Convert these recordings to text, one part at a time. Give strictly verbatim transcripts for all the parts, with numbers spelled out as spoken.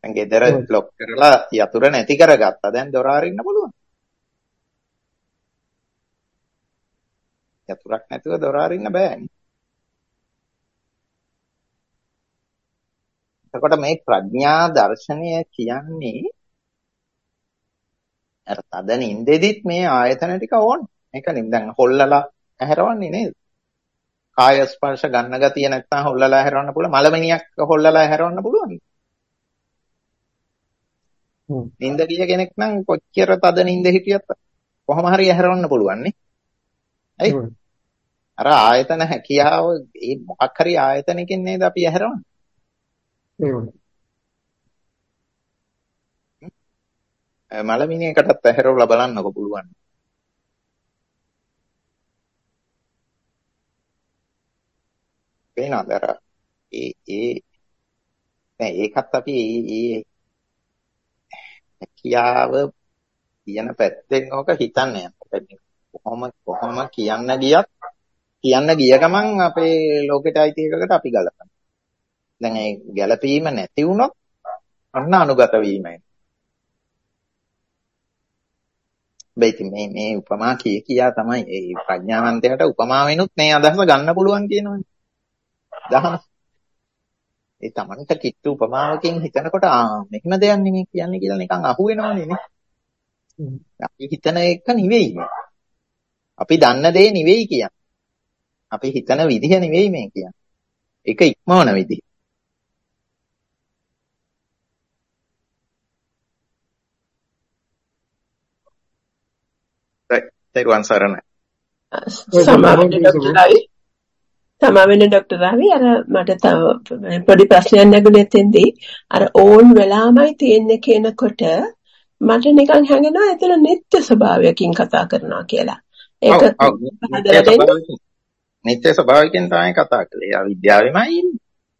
දැන් ගෙදර ලොක් කරලා යතුර නැති කරගත්තා. දැන් දොර අරින්න පුළුවන්. යතුරක් නැතුව දොර අරින්න බෑනේ. එතකොට මේ ප්‍රඥා දර්ශනය කියන්නේ අර තද නින්දෙදිත් මේ ආයතන ටික ඕන. මේක නෙමෙයි දැන් හොල්ලලා ඇහැරවන්නේ නේද? කාය ස්පර්ශ ගන්න ගතිය නැත්නම් හොල්ලලා ඇහැරවන්න පුළුවන්. මලමිනියක් හොල්ලලා ඇහැරවන්න පුළුවන්. නින්ද ගිය කෙනෙක් නම් කොච්චර තද නින්ද හිටියත් කොහොම හරි ඇහැරවන්න පුළුවන් නේ. ඇයි? අර ආයතන හැකියාව ඒ මොකක් හරි ආයතනකින් නේද අපි ඇහැරවන්නේ. මලමිනියකටත් ඇහැරවලා බලන්නකො පුළුවන්. වෙනවද අර ඒ ඒ දැන් ඒකත් අපි ඒ ඒ කියාව කියන පැත්තෙන් ඕක හිතන්නේ නැහැ. කොහොම කොහොම කියන්න ගියත් කියන්න ගිය ගමන් අපේ ලෝකෙට අයිති එකකට අපි ගලපනවා. දැන් ඒ ගැළපීම නැති වුණොත් අන්න අනුගත වීමයි. බෙයිති මේ මේ උපමා කිය කියා තමයි ඒ ප්‍රඥාවන්තයාට උපමාවෙනුත් මේ අදහස ගන්න පුළුවන් කියනවනේ. දහම. ඒ තමන්ට කිට්ටු උපමාවකින් හිතනකොට ආ මෙහෙම දෙයක් නෙමෙයි කියන්නේ කියලා නිකන් අහු වෙනවනේ නේ. අපි හිතන එක නෙවෙයි. අපි දන්න දේ නෙවෙයි කියන්නේ. අපි හිතන විදිහ නෙවෙයි මේ කියන්නේ. ඒක ඉක්මවන විදිහ. තේරුවන් සරණයි. සමාවෙන්න ડોક્ટર රවි අර මට තව පොඩි ප්‍රශ්නයක් නැගුණේ තෙන්දී අර ඕන් වෙලාමයි තියෙන්නේ කියනකොට මට නිකන් හැඟෙනවා එතන නිත්‍ය ස්වභාවයකින් කතා කරනවා කියලා. ඒක නිත්‍ය ස්වභාවයෙන් තමයි කතා කළේ. අවිද්‍යාවෙමයි ඉන්නේ.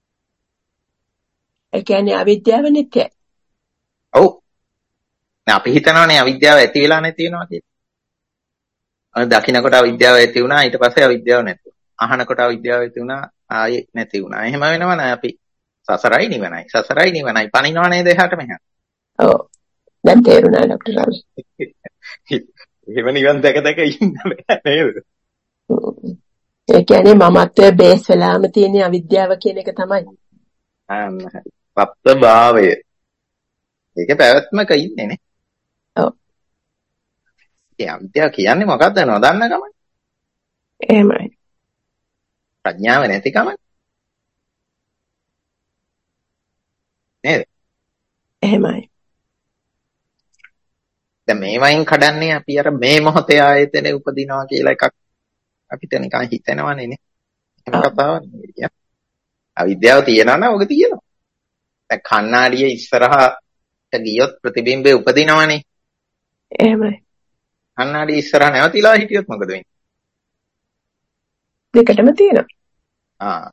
ඒ කියන්නේ අවිද්‍යාව නිත්‍යයි. ඔව්. දැන් අපි හිතනවානේ අවිද්‍යාව ඇති වෙලා නැති වෙනවා කියලා. අර දකින්නකොට අවිද්‍යාව ඇති වුණා ඊට පස්සේ අවිද්‍යාව නැති වුණා. අහනකොට අවිද්‍යාව ඇති වුණා ආයේ නැති වුණා. එහෙම වෙනවනේ අපි සසරයි නිවනයි. සසරයි නිවනයි පණිනව නේද එහාට මෙහාට. ඔව්. දැන් තේරුණා ડોક્ટર රවි. එහෙම නිවන් දැක දැක ඉන්න බෑ නේද? ඒ කියන්නේ මමත්වයේ බේස් වෙලාම තියෙන අවිද්‍යාව කියන එක තමයි. අන්න හරි. සත්‍ය භාවය. ඒක පැවැත්මක ඉන්නේ නේ. ඔව්. ඒ අවිද්‍යාව කියන්නේ මොකක්ද නොදන්න කම? එහෙමයි. ප්‍රඥාව නැතිකම නේද? එහෙමයි. දැන් මේ වයින් කඩන්නේ අපි අර මේ මොහොතේ ආයතනේ උපදිනවා කියලා එකක් අපිට නිකන් හිතෙනවනේ නේ. එහෙම කතාවක් නෙවෙයි. අවිද්‍යාව තියනවා නම් ඔක තියෙනවා. දැන් කණ්ණාඩියේ ඉස්සරහට ගියොත් ප්‍රතිබිම්බේ උපදිනවනේ. එහෙමයි. කණ්ණාඩිය ඉස්සරහ නැවතිලා හිටියොත් මොකද වෙන්නේ? දෙකටම තියෙනවා. ආ.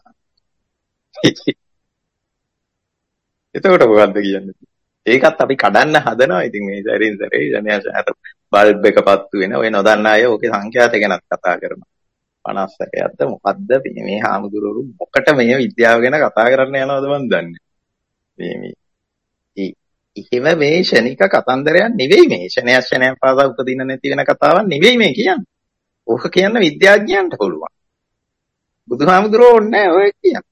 එතකොට මොකද්ද කියන්නේ? ඒකත් අපි කඩන්න හදනවා. ඉතින් මේ සැරින් සැරේ ජනයාට බල්බ් එක පත්තු වෙන ඔය නොදන්න අය ඕකේ සංඛ්‍යාත ගැනත් කතා කරනවා. පනස් සැරයක්ද මොකද්ද මේ හාමුදුරුවෝ මොකට මේ විද්‍යාව ගැන කතා කරන්න යනවද මන් දන්නේ. මේ මේ ඉහිම මේ ශනික කතන්දරයක් නෙවෙයි මේ. ශනය ශනය පාසා උපදින නැති වෙන කතාවක් නෙවෙයි මේ කියන්නේ. ඕක කියන්න විද්‍යාඥයන්ට පුළුවන්. බුදුහාමුදුරුවෝ ඕනේ ඔය කියන්නේ.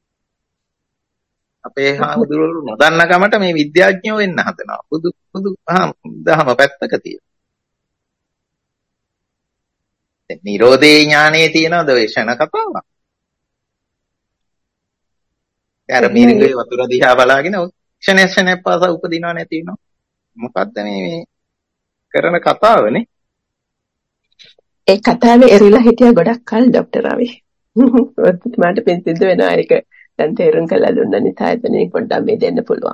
අපේ හාමුදුරුවෝ නොදන්න කමට මේ විද්‍යාඥයෝ වෙන්න හදනවා. බුදු බුදු දහම පැත්තක තියෙන. දැන් නිරෝධේ ඥානයේ තියෙනවද ඔය ශන කතාවක්? අර මිරිඟුවේ වතුර දිහා බලාගෙන ක්ෂණය ක්ෂණය පාසා උපදිනව නැති වෙනව. මොකද්ද මේ මේ කරන කතාවනේ? ඒ කතාවේ එරිලා හිටියා ගොඩක් කල් ડોક્ટર රවි. මට පින් සිද්ධ වෙනවා ඒක දැන් තේරුම් කළා දුන්නා නිසා එතනින් පොඩ්ඩක් මේ දෙන්න පුළුවන්.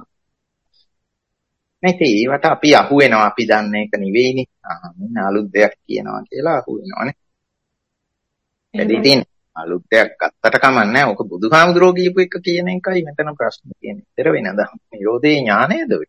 නැති ඒවට අපි අහු වෙනවා අපි දන්නේ ඒක නෙවෙයිනේ. ආ මෙන්න අලුත් දෙයක් කියනවා කියලා අහු වෙනවනේ. එදිටින් තියෙන අලුත් දෙයක් ගත්තට කමන්නේ. ඕක බුදුහාමුදුරුවෝ කියපු එක කියන එකයි මෙතන ප්‍රශ්නේ තියෙන්නේ. ඉතර වෙනද? නිරෝධේ ඥානයද ඔය?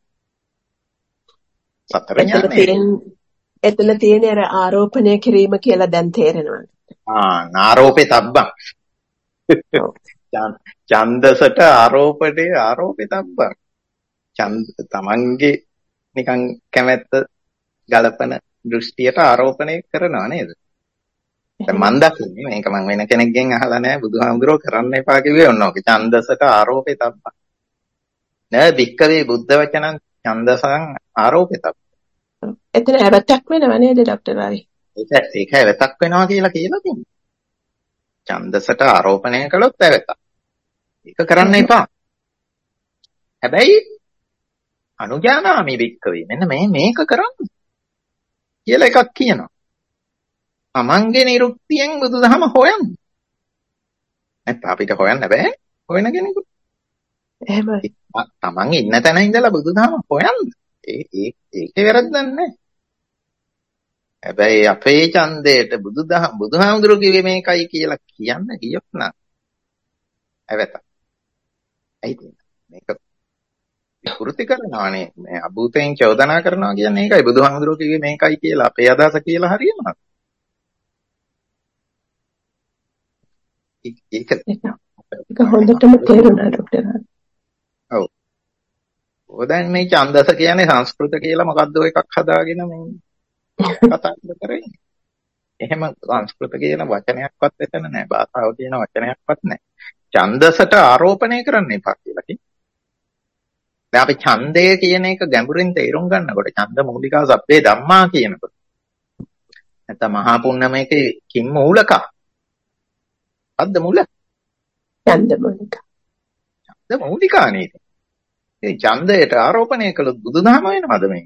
සතර ඥානය. එතන තියෙන අර ආරෝපණය කිරීම කියලා දැන් තේරෙනවා. ආ නාරෝපේ තබ්බං. ඡන්දසට ආරෝපණේ ආරෝපේ තබ්බං. ඡන්ද තමන්ගේ නිකන් කැමැත්ත ගලපන දෘෂ්ටියට ආරෝපණය කරනවා නේද? දැන් මන් දකින්නේ මේක මම වෙන කෙනෙක්ගෙන් අහලා නැහැ බුදුහාමුදුරුවෝ කරන්න එපා කිව්වේ ඔන්න ඔක ඡන්දසට ආරෝපේ තබ්බා. නෑ වික්කවේ බුද්ධ වචනං ඡන්දසං ආරෝපේ තබ්බා. එතන ඇවතක් වෙනව නේද ડોક્ટર රවි? ඒක ඒක ඇවතක් වෙනවා කියලා කියලා තියෙනවා. ඡන්දසට ආරෝපණය කළොත් ඇවතක්. ඒක කරන්න එපා. හැබැයි අනුජානාමි වික්කවේ මෙන්න මේ මේක කරන්න කියලා එකක් කියනවා. තමන්ගේ නිරුක්තියෙන් බුදුදහම හොයන්න. නැත්නම් අපිට හොයන්න බෑ. හොයන කෙනෙකුට. එහෙමයි. තමන් ඉන්න තැන ඉඳලා බුදුදහම හොයන්න. ඒ ඒ ඒකේ වැරද්දක් නැහැ. හැබැයි අපේ ඡන්දයට බුදුදහම බුදුහාමුදුරුවෝ කිව්වේ මේකයි කියලා කියන්න ගියොත් නම් ඇවත. ඇයි මේක විකෘති කරනවානේ මේ අභූතයෙන් චෝදනා කරනවා කියන්නේ ඒකයි බුදුහාමුදුරුවෝ කිව්වේ මේකයි කියලා අපේ අදහස කියලා හරියනවා. ඒක ඒක හොඳටම තේරුණා ડોક્ટર. ඔව්. ඔය දැන් මේ ඡන්දස කියන්නේ සංස්කෘත කියලා මොකද්ද ඔය එකක් හදාගෙන මේ කතා කරන්නේ. එහෙම සංස්කෘත කියන වචනයක්වත් එතන නැහැ. භාෂාව කියන වචනයක්වත් නැහැ. ඡන්දසට ආරෝපණය කරන්න එපා කියලා කිව්වා. දැන් අපි ඡන්දය කියන එක ගැඹුරින් තේරුම් ගන්නකොට ඡන්ද මූලිකා සබ්බේ ධම්මා කියනකොට නැත්නම් මහා පුන්නමේකේ කිම් මූලකා අද්ද මූල ඡන්ද මූලික ඡන්ද මූලිකා නේද? ඒ ඡන්දයට ආරෝපණය කළොත් බුදුදහම වෙනවද මේ?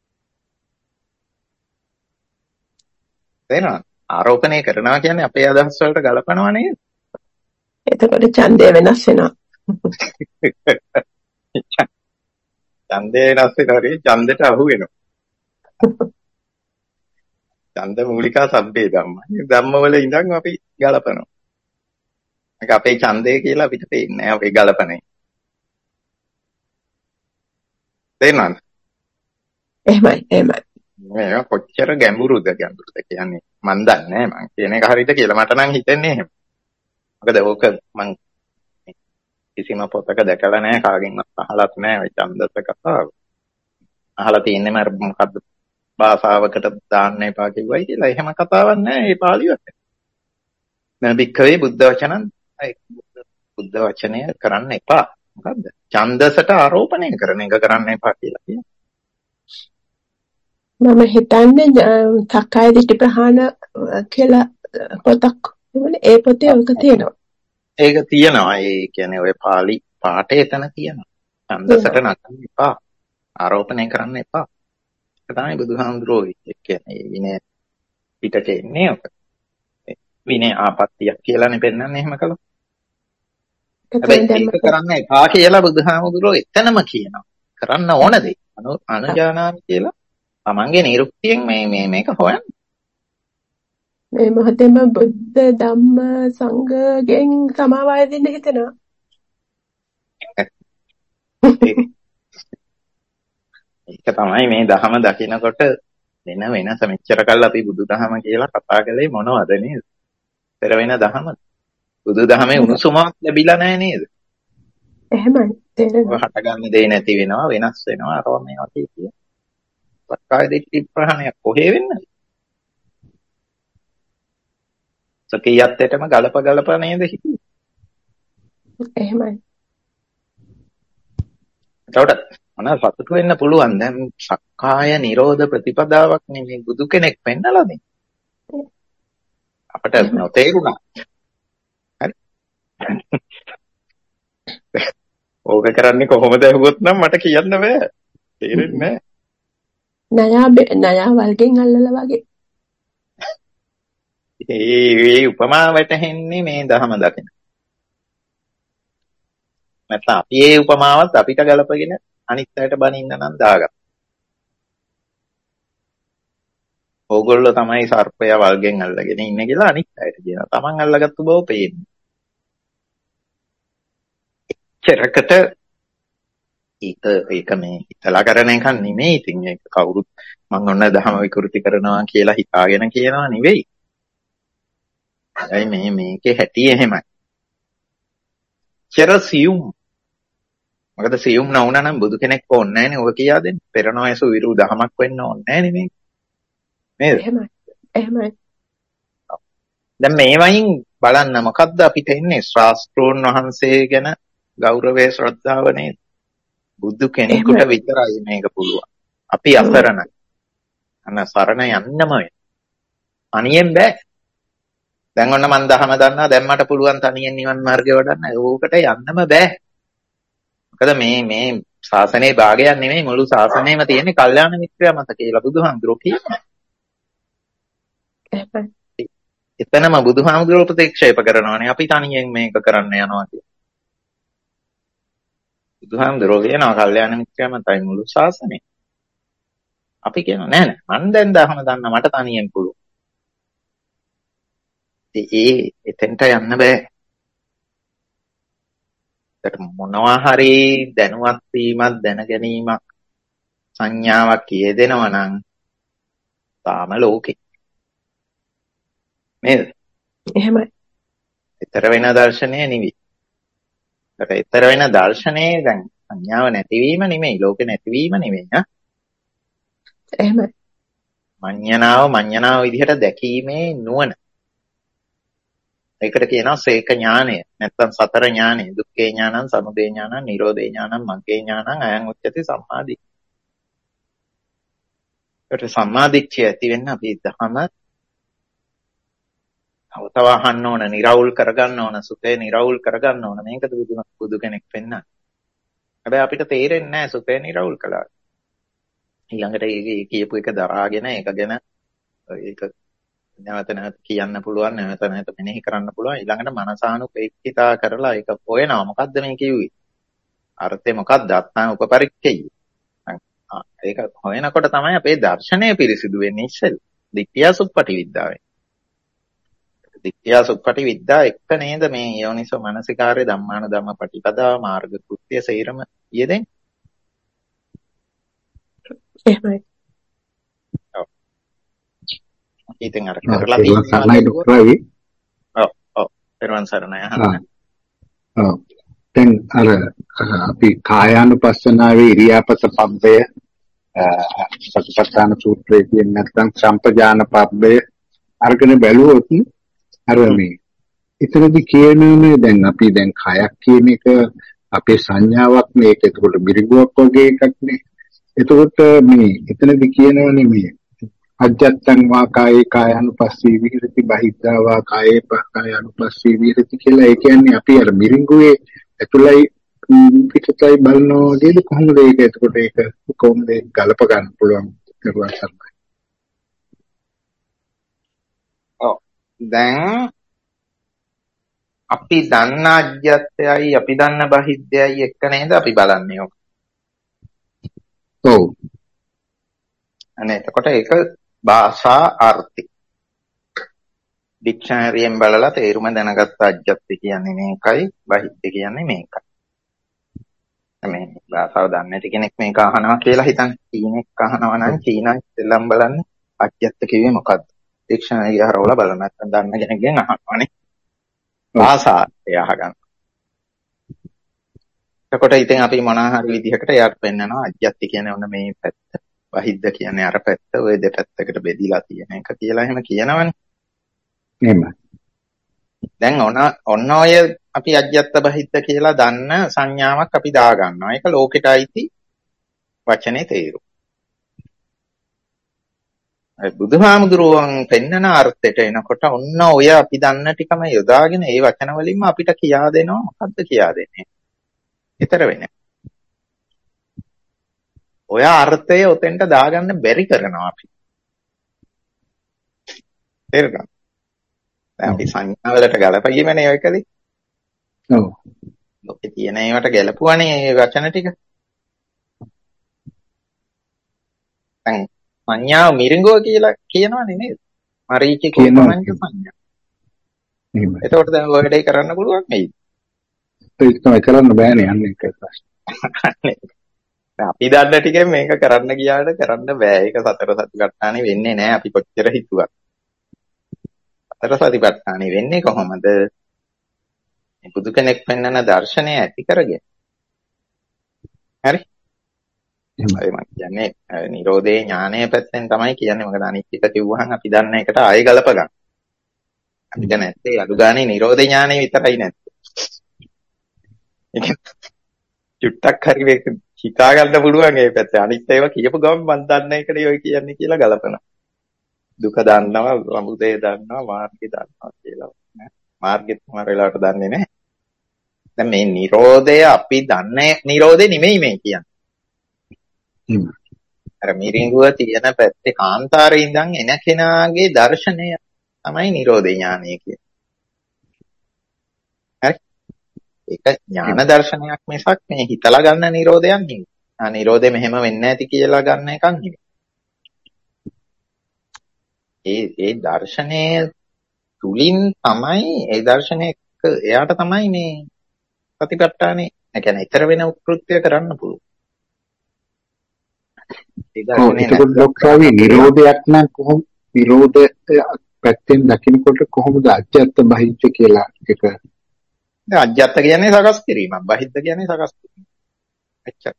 තේරෙනවද? ආරෝපණය කරනවා කියන්නේ අපේ අදහස් වලට ගලපනවා නේද? එතකොට ඡන්දය වෙනස් වෙනවා. ඡන්දය වෙනස් වෙනවා ඡන්දයට අහු වෙනවා. ඡන්ද මූලිකා සබ්බේ ධම්මා. ධම්මවල ඉඳන් අපි ගලපනවා. ඒක අපේ ඡන්දය කියලා අපිට පේන්නේ නැහැ අපේ ගලපනේ. තේරෙනවද? එහෙමයි එහෙමයි. මේක කොච්චර ගැඹුරුද ගැඹුරුද කියන්නේ මන් දන්නේ නැහැ මං කියන එක හරියද කියලා මට නම් හිතෙන්නේ එහෙම. මොකද ඕක මං කිසිම පොතක දැකලා නැහැ කාගෙන්වත් අහලත් නැහැ ওই ඡන්දස කතාව. අහලා තියෙන්නේ මර මොකද්ද භාෂාවකට දාන්න එපා කිව්වයි කියලා. එහෙම කතාවක් නැහැ මේ පාළියට. නෑ වික්කවේ බුද්ධ වචනන් බුද්ධ වචනය කරන්න එපා. මොකද්ද? ඡන්දසට ආරෝපණය කරන එක කරන්න එපා කියලා කියනවා. මම හිතන්නේ සක්කාය දිට්ඨි ප්‍රහාණ කියලා පොතක් තිබුණේ ඒ පොතේ ඔක තියෙනවා. ඒක තියෙනවා. ඒ කියන්නේ ඔය පාළි පාඨය එතන තියෙනවා. ඡන්දසට නටන්න එපා. ආරෝපණය කරන්න එපා. ඒක තමයි බුදුහාමුදුරුවෝ කියන්නේ විනය පිටකේ ඉන්නේ ඔක. විනය ආපත්‍තියක් කියලානේ පෙන්නන්නේ එහෙම කළොත්. හැබැයි ඒක කරන්න එපා කියලා බුදුහාමුදුරුවෝ එතනම කියනවා. කරන්න ඕන දේ. අනුජානාමි කියලා තමන්ගේ නිරුක්තියෙන් මේ මේ මේක හොයන්න. මේ මොහොතේම බුද්ධ ධම්ම සංඝගෙන් සමාවය දෙන්න හිතනවා. ඒක තමයි මේ දහම දකිනකොට වෙන වෙනස මෙච්චර කල් අපි බුදුදහම කියලා කතා කළේ මොනවද නේද? පෙර වෙන දහම. බුදුදහමේ උණුසුමක් ලැබිලා නැහැ නේද? එහෙමයි. තේරෙනවා. හට ගන්න දෙය නැති වෙනවා වෙනස් වෙනවා අරවා මේවා කිය. සක්කාය දිට්ඨි ප්‍රහාණයක් කොහේ වෙන්නද? සකියත්තේටම ගලප ගලප නේද හිතුවේ? එහෙමයි. ඒකට මොන සතුටු වෙන්න පුළුවන් දැන් සක්කාය නිරෝධ ප්‍රතිපදාවක් නෙමෙයි බුදු කෙනෙක් පෙන්නලා දෙන්නේ. අපට නොතේරුණා. හරි. ඕක කරන්නේ කොහොමද ඇහුවොත් නම් මට කියන්න බෑ. තේරෙන්නේ නෑ. නයා නයා වල්ගෙන් අල්ලලා වගේ. ඒ ඒ උපමා වැටහෙන්නේ මේ දහම දකින. නැත්නම් අපි ඒ උපමාවත් අපිට ගලපගෙන අනිත් අයට බනින්න නම් දාගන්න. ඕගොල්ලෝ තමයි සර්පය වල්ගෙන් අල්ලගෙන ඉන්නේ කියලා අනිත් අයට කියනවා. Taman අල්ලගත්තු බව පේන්නේ. එච්චරකට ඒක ඒක මේ හිතලා කරන එකක් නෙමෙයි. ඉතින් ඒක කවුරුත් මම ඔන්න දහම විකෘති කරනවා කියලා හිතාගෙන කියනවා නෙවෙයි. මේ මේකේ හැටි එහෙමයි. චරසියුම් මොකද සියුම් නොවුනා නම් බුදු කෙනෙක් ඕනේ නැහැනේ ඔය කියා දෙන්න. පෙර නොයසු විරු දහමක් වෙන්න ඕනේ නැහැනේ මේ. නේද? එහෙමයි. එහෙමයි. දැන් මේවයින් බලන්න මොකද්ද අපිට එන්නේ ශාස්ත්‍රෝන් වහන්සේ ගැන ගෞරවය ශ්‍රද්ධාව නේද? බුදු කෙනෙකුට විතරයි මේක පුළුවන්. අපි අසරණයි. අන්න සරණ යන්නම වෙන. අනියෙන් බෑ. දැන් ඔන්න මන් දහම දන්නා දැන් මට පුළුවන් තනියෙන් නිවන් මාර්ගය වඩන්න. ඕකට යන්නම බෑ. මොකද මේ මේ ශාසනයේ භාගයක් නෙමෙයි මුළු ශාසනයම තියෙන්නේ කල්යාණ මිත්‍රයා මත කියලා බුදුහාමුදුරුවෝ කියනවා. එතනම බුදුහාමුදුරුවෝ ප්‍රතික්ෂේප කරනවානේ අපි තනියෙන් මේක කරන්න යනවා කියලා. බුදුහාමුදුරුවෝ කියනවා කල්යාණ මිත්‍රයා මතයි මුළු ශාසනය. අපි කියනවා නෑ නෑ මන් දැන් දහම දන්නා මට තනියෙන් පුළුවන්. ඒ එතෙන්ට යන්න බෑ. ඒකට මොනවා හරි දැනුවත් වීමක් දැන ගැනීමක් සංඥාවක් කියෙදෙනවා නම් තාම ලෝකේ නේද? එහෙමයි. ඊතර වෙන දර්ශනය නෙවෙයි. ඒකට ඊතර වෙන දර්ශනේ දැන් සංඥාව නැතිවීම නෙමෙයි ලෝකේ නැතිවීම නෙමෙයි නා. එහෙමයි. මඤ්ඤණාව මඤ්ඤණාව විදිහට දැකීමේ නුවණ. ඒකට කියනවා සේක ඥානය. නැත්නම් සතර ඥානය. දුක්ඛේ ඥානං, සමුදය ඥානං, නිරෝධේ ඥානං, මග්ගේ ඥානං, අයං උච්චති සම්මාදිට්ඨිය. ඒකට සම්මාදිට්ඨිය ඇති වෙන්න අපි දහම තව අහන්න ඕන, නිරවුල් කරගන්න ඕන, සුතේ නිරවුල් කරගන්න ඕන. මේකද බුදු බුදු කෙනෙක් වෙන්නන්නේ. හැබැයි අපිට තේරෙන්නේ නැහැ සුතේ නිරවුල් කළා. ඊළඟට ඒ කියපු එක දරාගෙන ඒක ගැන ඒක නැවත නැවත කියන්න පුළුවන්, නැවත නැවත මෙනෙහි කරන්න පුළුවන්. ඊළඟට මනසානුපේක්ෂිතා කරලා ඒක හොයනවා. මොකද්ද මේ කිව්වේ? අර්ථය මොකක්ද? අත්තාන උපපරික්ඛය. ඒක හොයනකොට තමයි අපේ දර්ශනය පිරිසිදු වෙන්නේ ඉස්සෙල්ලා. දිට්ඨිය සුප්පටි විද්‍යාවෙන්. දිට්ඨිය සුප්පටි විද්‍යාව එක්ක නේද මේ යෝනිසෝ මනසිකාරය ධම්මාන ධම්ම පටිපදා මාර්ග කෘත්‍ය සේරම යෙදෙන්නේ. එහෙමයි. ඔව්. ඉතින් අර කරලා තියෙනවා සරණයි ડોක්ටර් රවි. ඔව් ඔව් පෙරවන් සරණයි අහන්න. ඔව්. දැන් අර අපි කායානුපස්සනාවේ ඉරියාපත පබ්බය සතිපට්ඨාන සූත්‍රයේ කියන නැත්නම් සම්පජාන පබ්බය අරගෙන බැලුවොත් අර මේ එතනදී කියනනේ දැන් අපි දැන් කයක් කියන එක අපේ සංඥාවක් මේක එතකොට බිරිඟුවක් වගේ එකක් නේ. එතකොට මේ එතනදී කියනවනේ මේ අජත්තං වා කායේ කායानुපස්සී විහෙරති බහිද්ධා වා කායේ කායानुපස්සී විහෙරති කියලා. ඒ කියන්නේ අපි අර බිරිඟුවේ ඇතුළයි පිටතයි බලනවා වගේද කොහොමද ඒක එතකොට ඒක කොහොමද ගලප ගන්න පුළුවන් කරුවා තමයි. ඔව් දැන් අපි දන්න අජ්‍යත්‍යයි අපි දන්න බහිද්දයයි එක්ක නේද අපි බලන්නේ ඔක. ඔව්. අනේ එතකොට ඒක භාෂා අර්ථي. ඩික්ෂනරියෙන් බලලා තේරුම දැනගත්ත අජ්‍යත්‍ය කියන්නේ මේකයි බහිද්ද කියන්නේ මේකයි. මේ භාෂාව දන්නේ නැති කෙනෙක් මේක අහනවා කියලා හිතන්න. චීනෙක් අහනවා නම් චීනා ඉස්සෙල්ලම් බලන්නේ අජ්‍යත්‍ය කිව්වේ මොකද්ද? ඩික්ෂනරිය හරවලා බලන්න නැත්නම් දන්න කෙනෙක්ගෙන් අහනවානේ. භාෂාර්ථය අහගන්න. එතකොට ඉතින් අපි මොනවා හරි විදිහකට යාට පෙන්නනවා අජ්‍යත්‍ය කියන්නේ ඔන්න මේ පැත්ත. බහිද්ද කියන්නේ අර පැත්ත. ওই දෙපැත්තකට බෙදිලා තියෙන එක කියලා එහෙම කියනවනේ. එහෙමයි. දැන් ඔන ඔන්න ඔය අපි අජ්‍යත්ත බහිද්ද කියලා දන්න සංඥාවක් අපි දා ගන්නවා. ඒක ලෝකෙට අයිති වචනේ තේරුම. ඒ බුදුහාමුදුරුවන් පෙන්නන අර්ථයට එනකොට ඔන්න ඔය අපි දන්න ටිකම යොදාගෙන ඒ වචන වලින්ම අපිට කියා දෙනවා මොකද්ද කියා දෙන්නේ. ඊතර වෙන්නේ. ඔය අර්ථය ඔතෙන්ට දාගන්න බැරි කරනවා අපි. තේරුණා? දැන් අපි සංඥාවලට ගලපගීමනේ ඔයකදී. ඔව්. ලෝකේ තියෙන ඒවට ගැලපුවානේ මේ වචන ටික. දැන් සංඥාව මිරිඟුව කියලා කියනවනේ නේද? මරීචි කියනවා සංඥා. එහෙමයි. එතකොට දැන් ඔය වැඩේ කරන්න පුළුවන් නේද? ඒක තමයි කරන්න බෑනේ අන්නේ ඒක ප්‍රශ්නේ. අපි දන්න ටිකෙන් මේක කරන්න ගියාට කරන්න බෑ. ඒක සතර සතිපට්ඨානෙ වෙන්නේ නැහැ අපි කොච්චර හිතුවත්. සතර සතිපට්ඨානෙ වෙන්නේ කොහොමද? මේ බුදු කෙනෙක් පෙන්වන දර්ශනය ඇති කරගෙන. හරි. එහෙම. ඒ මම කියන්නේ නිරෝධේ ඥානය පැත්තෙන් තමයි කියන්නේ. මොකද අනිත් එක කිව්වහම අපි දන්න එකට ආයෙ ගලප ගන්න. අපිට නැත්තේ අඩු ගානේ නිරෝධ ඥානය විතරයි නැත්තේ. ඒක චුට්ටක් හරි මේක හිතා ගන්න පුළුවන් ඒ පැත්තේ. අනිත් ඒවා කියපු ගමන් මම දන්න එකනේ ඔය කියන්නේ කියලා ගලපනවා. දුක දන්නවා, සමුදය දන්නවා, මාර්ගය දන්නවා කියලා. මාර්ගෙත් මාර වෙලාවට දන්නේ නැහැ. දැන් මේ නිරෝධය අපි දන්නේ නිරෝධේ නෙමෙයි මේ කියන්නේ. එහෙම. අර මිරිඟුව තියෙන පැත්තේ කාන්තාරේ ඉඳන් එන කෙනාගේ දර්ශනය තමයි නිරෝධ ඥානය කියන්නේ. හරි? ඒක ඥාන දර්ශනයක් මිසක් මේ හිතලා ගන්න නිරෝධයක් නෙවෙයි. ආ නිරෝධය මෙහෙම වෙන්නේ නැති කියලා ගන්න එකක් නෙවෙයි. ඒ ඒ දර්ශනය තුලින් තමයි ඒ දර්ශනයක එයාට තමයි මේ ප්‍රතිපත්තානේ ඒ කියන්නේ ඊතර වෙන උත්කෘත්‍ය කරන්න පුළුවන්. ඒ දර්ශනේ එතකොට ડોක්ටර් නිරෝධයක් නම් කොහොම නිරෝධය පැත්තෙන් දකින්නකොට කොහොමද අජ්ජත් බහිච්ච කියලා එක දැන් අජ්ජත් කියන්නේ සකස් කිරීමක්. බහිද්ද කියන්නේ සකස් කිරීම. එච්චර.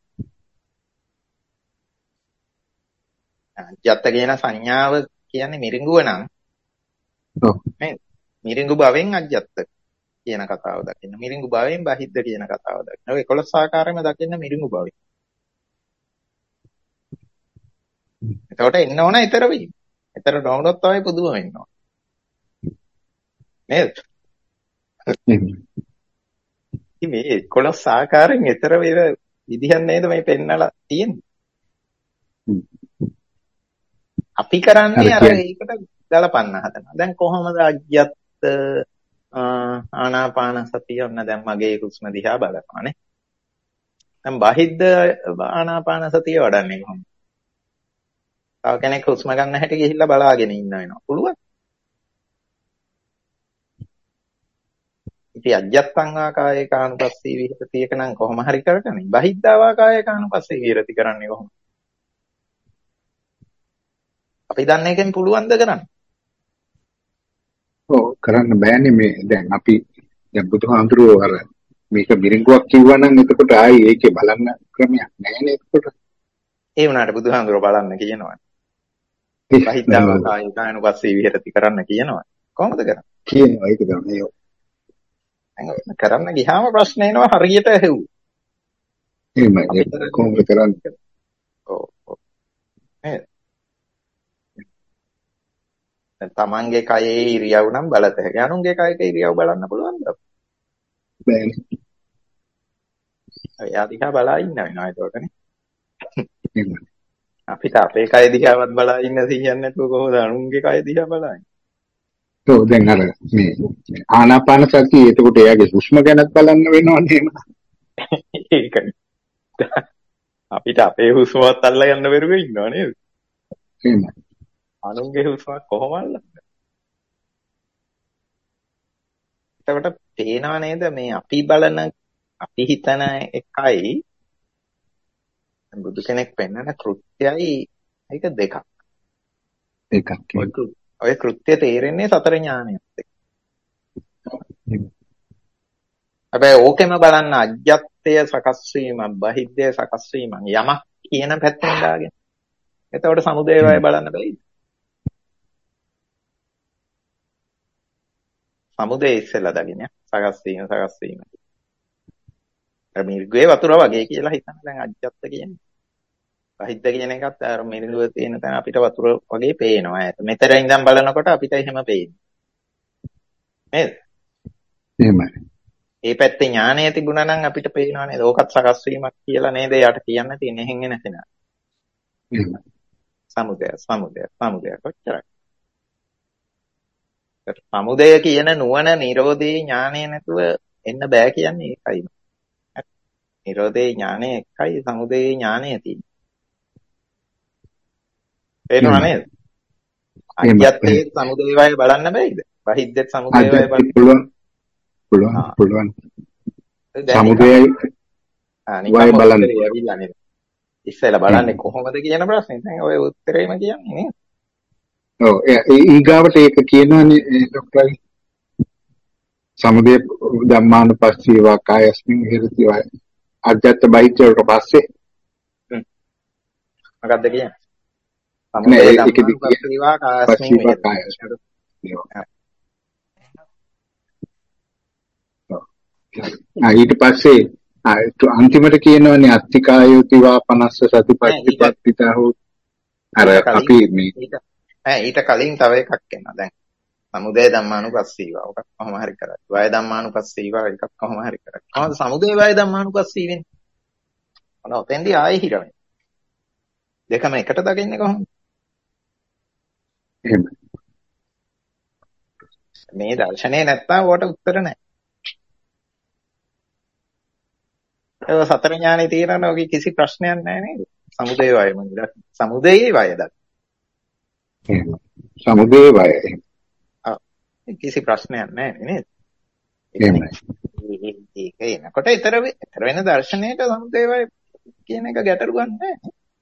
අජ්ජත් කියන සංඥාව කියන්නේ මිරිඟුව නම් ඔව් මේ මිරිඟු භවෙන් අජ්ජත් කියන කතාව දකින්න. මිරිඟු භවෙන් බහිද්ද කියන කතාව දකින්න. ඔය එකොළොස් ආකාරයෙන්ම දකින්න මිරිඟු භවෙන්. එතකොට එන්න ඕන ඊතර වෙයි. ඊතර නොවුනොත් තමයි පුදුම වෙන්න ඕන. නේද? ඉතින් මේ එකොළොස් ආකාරයෙන් ඊතර වෙන විදිහක් නේද මේ පෙන්නලා තියෙන්නේ. අපි කරන්නේ අර ඒකට ගලපන්න හදනවා. දැන් කොහොමද අජ්ජත් ආනාපාන සතිය ඔන්න දැන් මගේ හුස්ම දිහා බලනවානේ. දැන් බහිද්ද ආනාපාන සතිය වඩන්නේ කොහොමද? තව කෙනෙක් හුස්ම ගන්න හැටි ගිහිල්ලා බලාගෙන ඉන්න වෙනවා. පුළුවන්. ඉතින් අජ්ජත්තං ආකායේ කානුපස්සී විහෙත තියක නම් කොහොම හරි කරගන්නේ. බහිද්දා ආකායේ කානුපස්සී විහෙරති කරන්නේ කොහොමද? අපි දන්න එකෙන් පුළුවන්ද කරන්න? ඔව් කරන්න බෑනේ මේ දැන් අපි දැන් බුදුහාමුදුරුවෝ අර මේක මිරිඟුවක් කිව්වා නම් එතකොට ආයි ඒකේ බලන්න ක්‍රමයක් නෑනේ එතකොට. ඒ වුණාට බුදුහාමුදුරුවෝ බලන්න කියනවා. බහිද්දා ආකායේ කානුපස්සී විහෙරති කරන්න කියනවා. කොහොමද කරන්නේ? කියනවා ඒක තමයි. දැන් කරන්න ගියාම ප්‍රශ්න එනවා හරියට ඇහුවෝ. එහෙමයි කොහොමද කරන්නේ? ඔව් ඔව්. නේද? දැන් තමන්ගේ කයේ ඉරියව් නම් බලත හැකියි. අනුන්ගේ කයක ඉරියව් බලන්න පුළුවන්ද? බෑනේ. එයා දිහා බලා ඉන්න වෙනවා ඒකෝටනේ. එහෙමයි. අපිට අපේ කය දිහාවත් බලා ඉන්න සිහියක් නැතුව කොහොමද අනුන්ගේ කය දිහා බලන්නේ? ඔව් දැන් අර මේ ආනාපාන සතිය එතකොට එයාගේ හුස්ම ගැනත් බලන්න වෙනවනේ එහෙම. ඒකනේ. අපිට අපේ හුස්මවත් අල්ල ගන්න බැරුව ඉන්නව නේද? එහෙමයි. අනුන්ගේ හුස්මක් කොහොම අල්ලන්නේ? එතකොට පේනව නේද මේ අපි බලන අපි හිතන එකයි බුදු කෙනෙක් පෙන්වන කෘත්‍යයි ඒක දෙකක්. ඒකක්. ඔය කෘත්‍ය තේරෙන්නේ සතර ඥානයත් එක්ක. හැබැයි ඕකෙම බලන්න අජ්ජත්ය සකස් වීම, බහිද්දය සකස් වීම යමක් කියන පැත්තෙන් දාගෙන. එතකොට සමුදය වය බලන්න බැයිද? සමුදය ඉස්සෙල්ලා දකින්න සකස් වීම සකස් වීම. අර මිරිඟුවේ වතුර වගේ කියලා හිතන්න දැන් අජ්ජත් කියන්නේ. බහිද්ද කියන එකත් අර මිරිඟුවේ තියෙන තැන අපිට වතුර වගේ පේනවා. ඈත. මෙතන ඉඳන් බලනකොට අපිට එහෙම පේන්නේ. නේද? එහෙමයි. ඒ පැත්තේ ඥානය තිබුණා නම් අපිට පේනවා නේද? ඕකත් සකස් වීමක් කියලා නේද යාට කියන්න තියෙන්නේ එහෙන් එන තැන. එහෙමයි. සමුදය සමුදය සමුදය කොච්චරයි. සමුදය කියන නුවණ නිරෝධේ ඥානය නැතුව එන්න බෑ කියන්නේ ඒකයි. නිරෝධේ ඥානය එකයි සමුදේ ඥානය තියෙන්නේ. පේනවා නේද? අජ්ජත්තේ සමුදේ වය බලන්න බෑයිද? බහිද්දේ සමුදේ වය බලන්න පුළුවන්. පුළුවන් පුළුවන්. සමුදේ වය බලන්න ඇවිල්ලා නේද? ඉස්සෙල්ලා බලන්නේ කොහොමද කියන ප්‍රශ්නේ. දැන් ඔය උත්තරේම කියන්නේ නේද? ඔව් ඊගාවට ඒක කියනවානේ ડોක්ටර් සමුදේ ධම්මානුපස්සීවා කායස්මින් විහෙරති වය අජත්ත බයිච් වලට පස්සේ මොකක්ද කියන්නේ? නෑ සමුදය ඒ- ඒකෙදි කිය ධම්මානුපස්සීවා කායස්මින් පස්සීවා වේදනා. කාය. ආ ඊට පස්සේ ආ ඒත් අන්තිමට කියනවනේ අත්තිකායෝතිවා පනස්ස නෑ ඊට සතිපට්ඨිතා හෝ අර ඊට කලින් අපි මේ ඊට නෑ ඊට කලින් තව එකක් එනවා. දැන් සමුදය ධම්මානුපස්සීවා. ඔකක් කොහොම හරි කරා. වය ධම්මානුපස්සීවා එකක් කොහොම හරි කරා. කොහොමද සමුදය වය ධම්මානුපස්සී වෙන්නේ? ඔන්න ඔතෙන්දී ආයෙ හිර වෙනවා. දෙකම එකට දකින්නේ කොහොමද? එහෙම මේ දර්ශනේ නැත්තම් ඔකට උත්තර නැහැ. ඒක සතර ඥානෙ තියෙනවා. ඔගේ කිසි ප්‍රශ්නයක් නැහැ නේද? සමුදය වය මොකද? සමුදයේ වය දක්. එහෙම සමුදේ වය ආ කිසි ප්‍රශ්නයක් නැහැ නේද? එහෙමයි. ඒක එනකොට ඊතර ඊතර වෙන දර්ශනයට සමුදය වය කියන එක ගැටලුවක් නැහැ.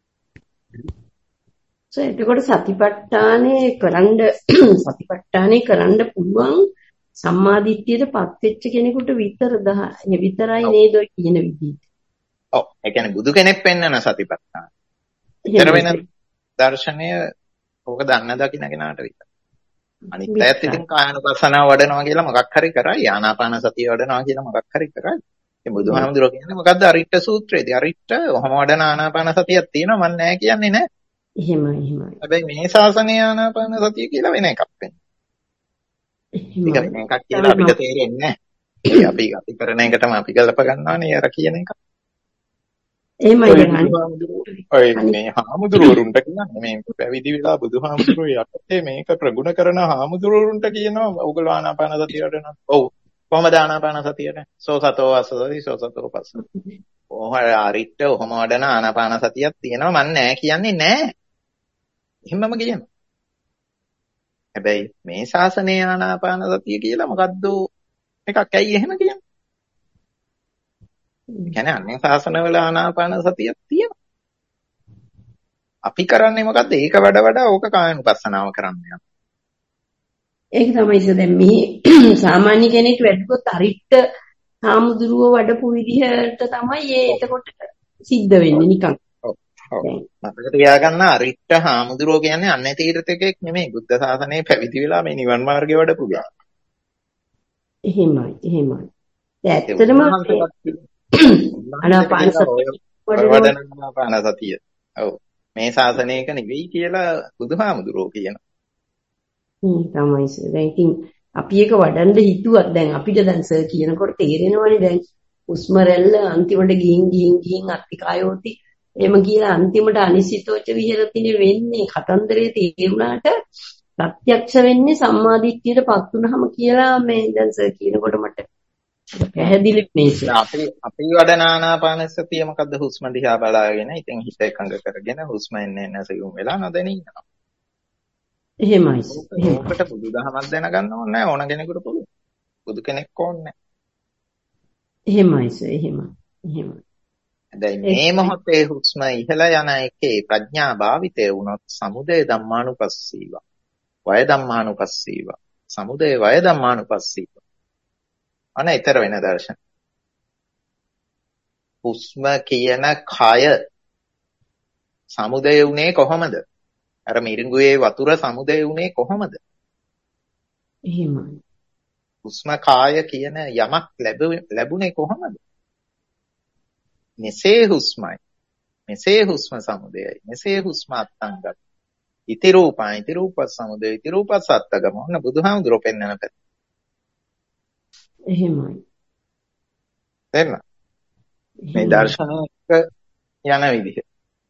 So එතකොට සතිපට්ඨානේ කරන්න සතිපට්ඨානේ කරන්න පුළුවන් සම්මාදිට්ඨියටපත් වෙච්ච කෙනෙකුට විතරද විතරයි නේද ඔය කියන විදිහට. ඔව් ඒ කියන්නේ බුදු කෙනෙක් පෙන්වන සතිපට්ඨාන. ඊතර වෙන දර්ශනය ඕක දන්න දකින්න කෙනාට විතරයි. අනිත් පැත්ත ඉතින් කායනුපස්සනාව වඩනවා කියලා මොකක් හරි කරයි. ආනාපාන සතිය වඩනවා කියලා මොකක් හරි කරයි. ඉතින් බුදුහාමුදුරුවෝ කියන්නේ මොකද්ද අරිට්ඨ සූත්‍රයේදී. අරිට්ඨ ඔහම වඩන ආනාපාන සතියක් තියෙනවා මම නැහැ කියන්නේ නැහැ. එහෙමයි එහෙමයි. හැබැයි මේ ශාසනයේ ආනාපාන සතිය කියලා වෙන එකක් වෙනවා. ඒක වෙන එකක් කියලා අපිට තේරෙන්නේ නැහැ. අපි අපි කරන එකටම අපි ගලප ගන්නවානේ අර කියන එක. එහෙමයි ඔය මේ හාමුදුරුවරුන්ට කියන්නේ මේ පැවිදි වෙලා බුදුහාමුදුරුවෝ යටතේ මේක ප්‍රගුණ කරන හාමුදුරුවරුන්ට කියනවා ඕගොල්ලෝ ආනාපාන සතිය වඩනවා. ඔව්. කොහමද ආනාපාන සතියට? සෝ සතෝ අසසති සෝ සතෝ පස්ස. ඔහොම ආරිට්ඨ ඔහොම වඩන ආනාපාන සතියක් තියෙනවා මම නෑ කියන්නේ නෑ. එහෙමම කියනවා. හැබැයි මේ ශාසනයේ ආනාපාන සතිය කියලා මොකද්ද එකක් ඇයි එහෙම කියන්නේ? ඒ කියන්නේ අන්නේ ශාසනවල ආනාපාන සතියක් තියෙනවා. අපි කරන්නේ මොකද්ද? ඒක වඩ වඩා ඕක කායනුපස්සනාව කරන්නේ. ඒක තමයි ඉතින් දැන් මේ සාමාන්‍ය කෙනෙක් වැඩිපොත් අරිට්ඨ හාමුදුරුව වඩපු විදිහට තමයි ඒ එතකොට සිද්ධ වෙන්නේ නිකන්. ඔව්. ඔව්. මතක තියාගන්න අරිට්ඨ හාමුදුරුවෝ කියන්නේ අන්නේ තීර්ථකෙක් නෙමෙයි. බුද්ධ ශාසනයේ පැවිදි වෙලා මේ නිවන් මාර්ගය වඩපු ගා. එහෙමයි එහෙමයි. දැන් ඇත්තටම ආනාපාන සතිය. ඔව්. මේ ශාසනයක නෙවෙයි කියලා බුදුහාමුදුරුවෝ කියනවා. හ්ම් තමයි සර්. දැන් ඉතින් අපි ඒක වඩන්න හිතුවත් දැන් අපිට දැන් සර් කියනකොට තේරෙනවනේ දැන් හුස්ම රැල්ල අන්තිමට ගිහින් ගිහින් ගිහින් අත්තිකායෝති එහෙම කියලා අන්තිමට අනිසිතෝච විහෙරතිනේ වෙන්නේ කතන්දරේ තේරුණාට ප්‍රත්‍යක්ෂ වෙන්නේ සම්මාදිට්ඨියටපත් වුනහම කියලා මේ දැන් සර් කියනකොට මට පැහැදිලි මේ සර්. අපි අපි වඩන ආනාපාන සතිය මොකද්ද? හුස්ම දිහා බලාගෙන ඉතින් හිත එකඟ කරගෙන හුස්ම එන්නේ නැසෙුම් වෙලා නොදැනී ඉන්නවා. එහෙමයි. ඒකට බුදුදහමක් දැනගන්න ඕනේ නැහැ ඕන කෙනෙකුට පුළුවන්. බුදු කෙනෙක් ඕනේ නැහැ. එහෙමයි සර් එහෙමයි. එහෙමයි. දැන් මේ මොහොතේ හුස්ම ඉහළ යන එකේ ප්‍රඥා භාවිතය වුණොත් සමුදය ධම්මානුපස්සීවා. වය ධම්මානුපස්සීවා. සමුදය වය ධම්මානුපස්සීවා. අනේ ඊතර වෙන දර්ශන. හුස්ම කියන කය සමුදය උනේ කොහොමද? අර මිරිඟුවේ වතුර සමුදය උනේ කොහොමද? එහෙමයි. හුස්ම කාය කියන යමක් ලැබුණේ කොහොමද? මෙසේ හුස්මයි. මෙසේ හුස්ම සමුදයයි. මෙසේ හුස්ම අත්ංගත. ඉති රූපං ඉති රූපස් සමුදය ඉති රූපස් අත්ංගම. ඔන්න බුදුහාමුදුරුවෝ පෙන්වන පැත්ත. එහෙමයි. එන්න. මේ දර්ශනයක යන විදිහ.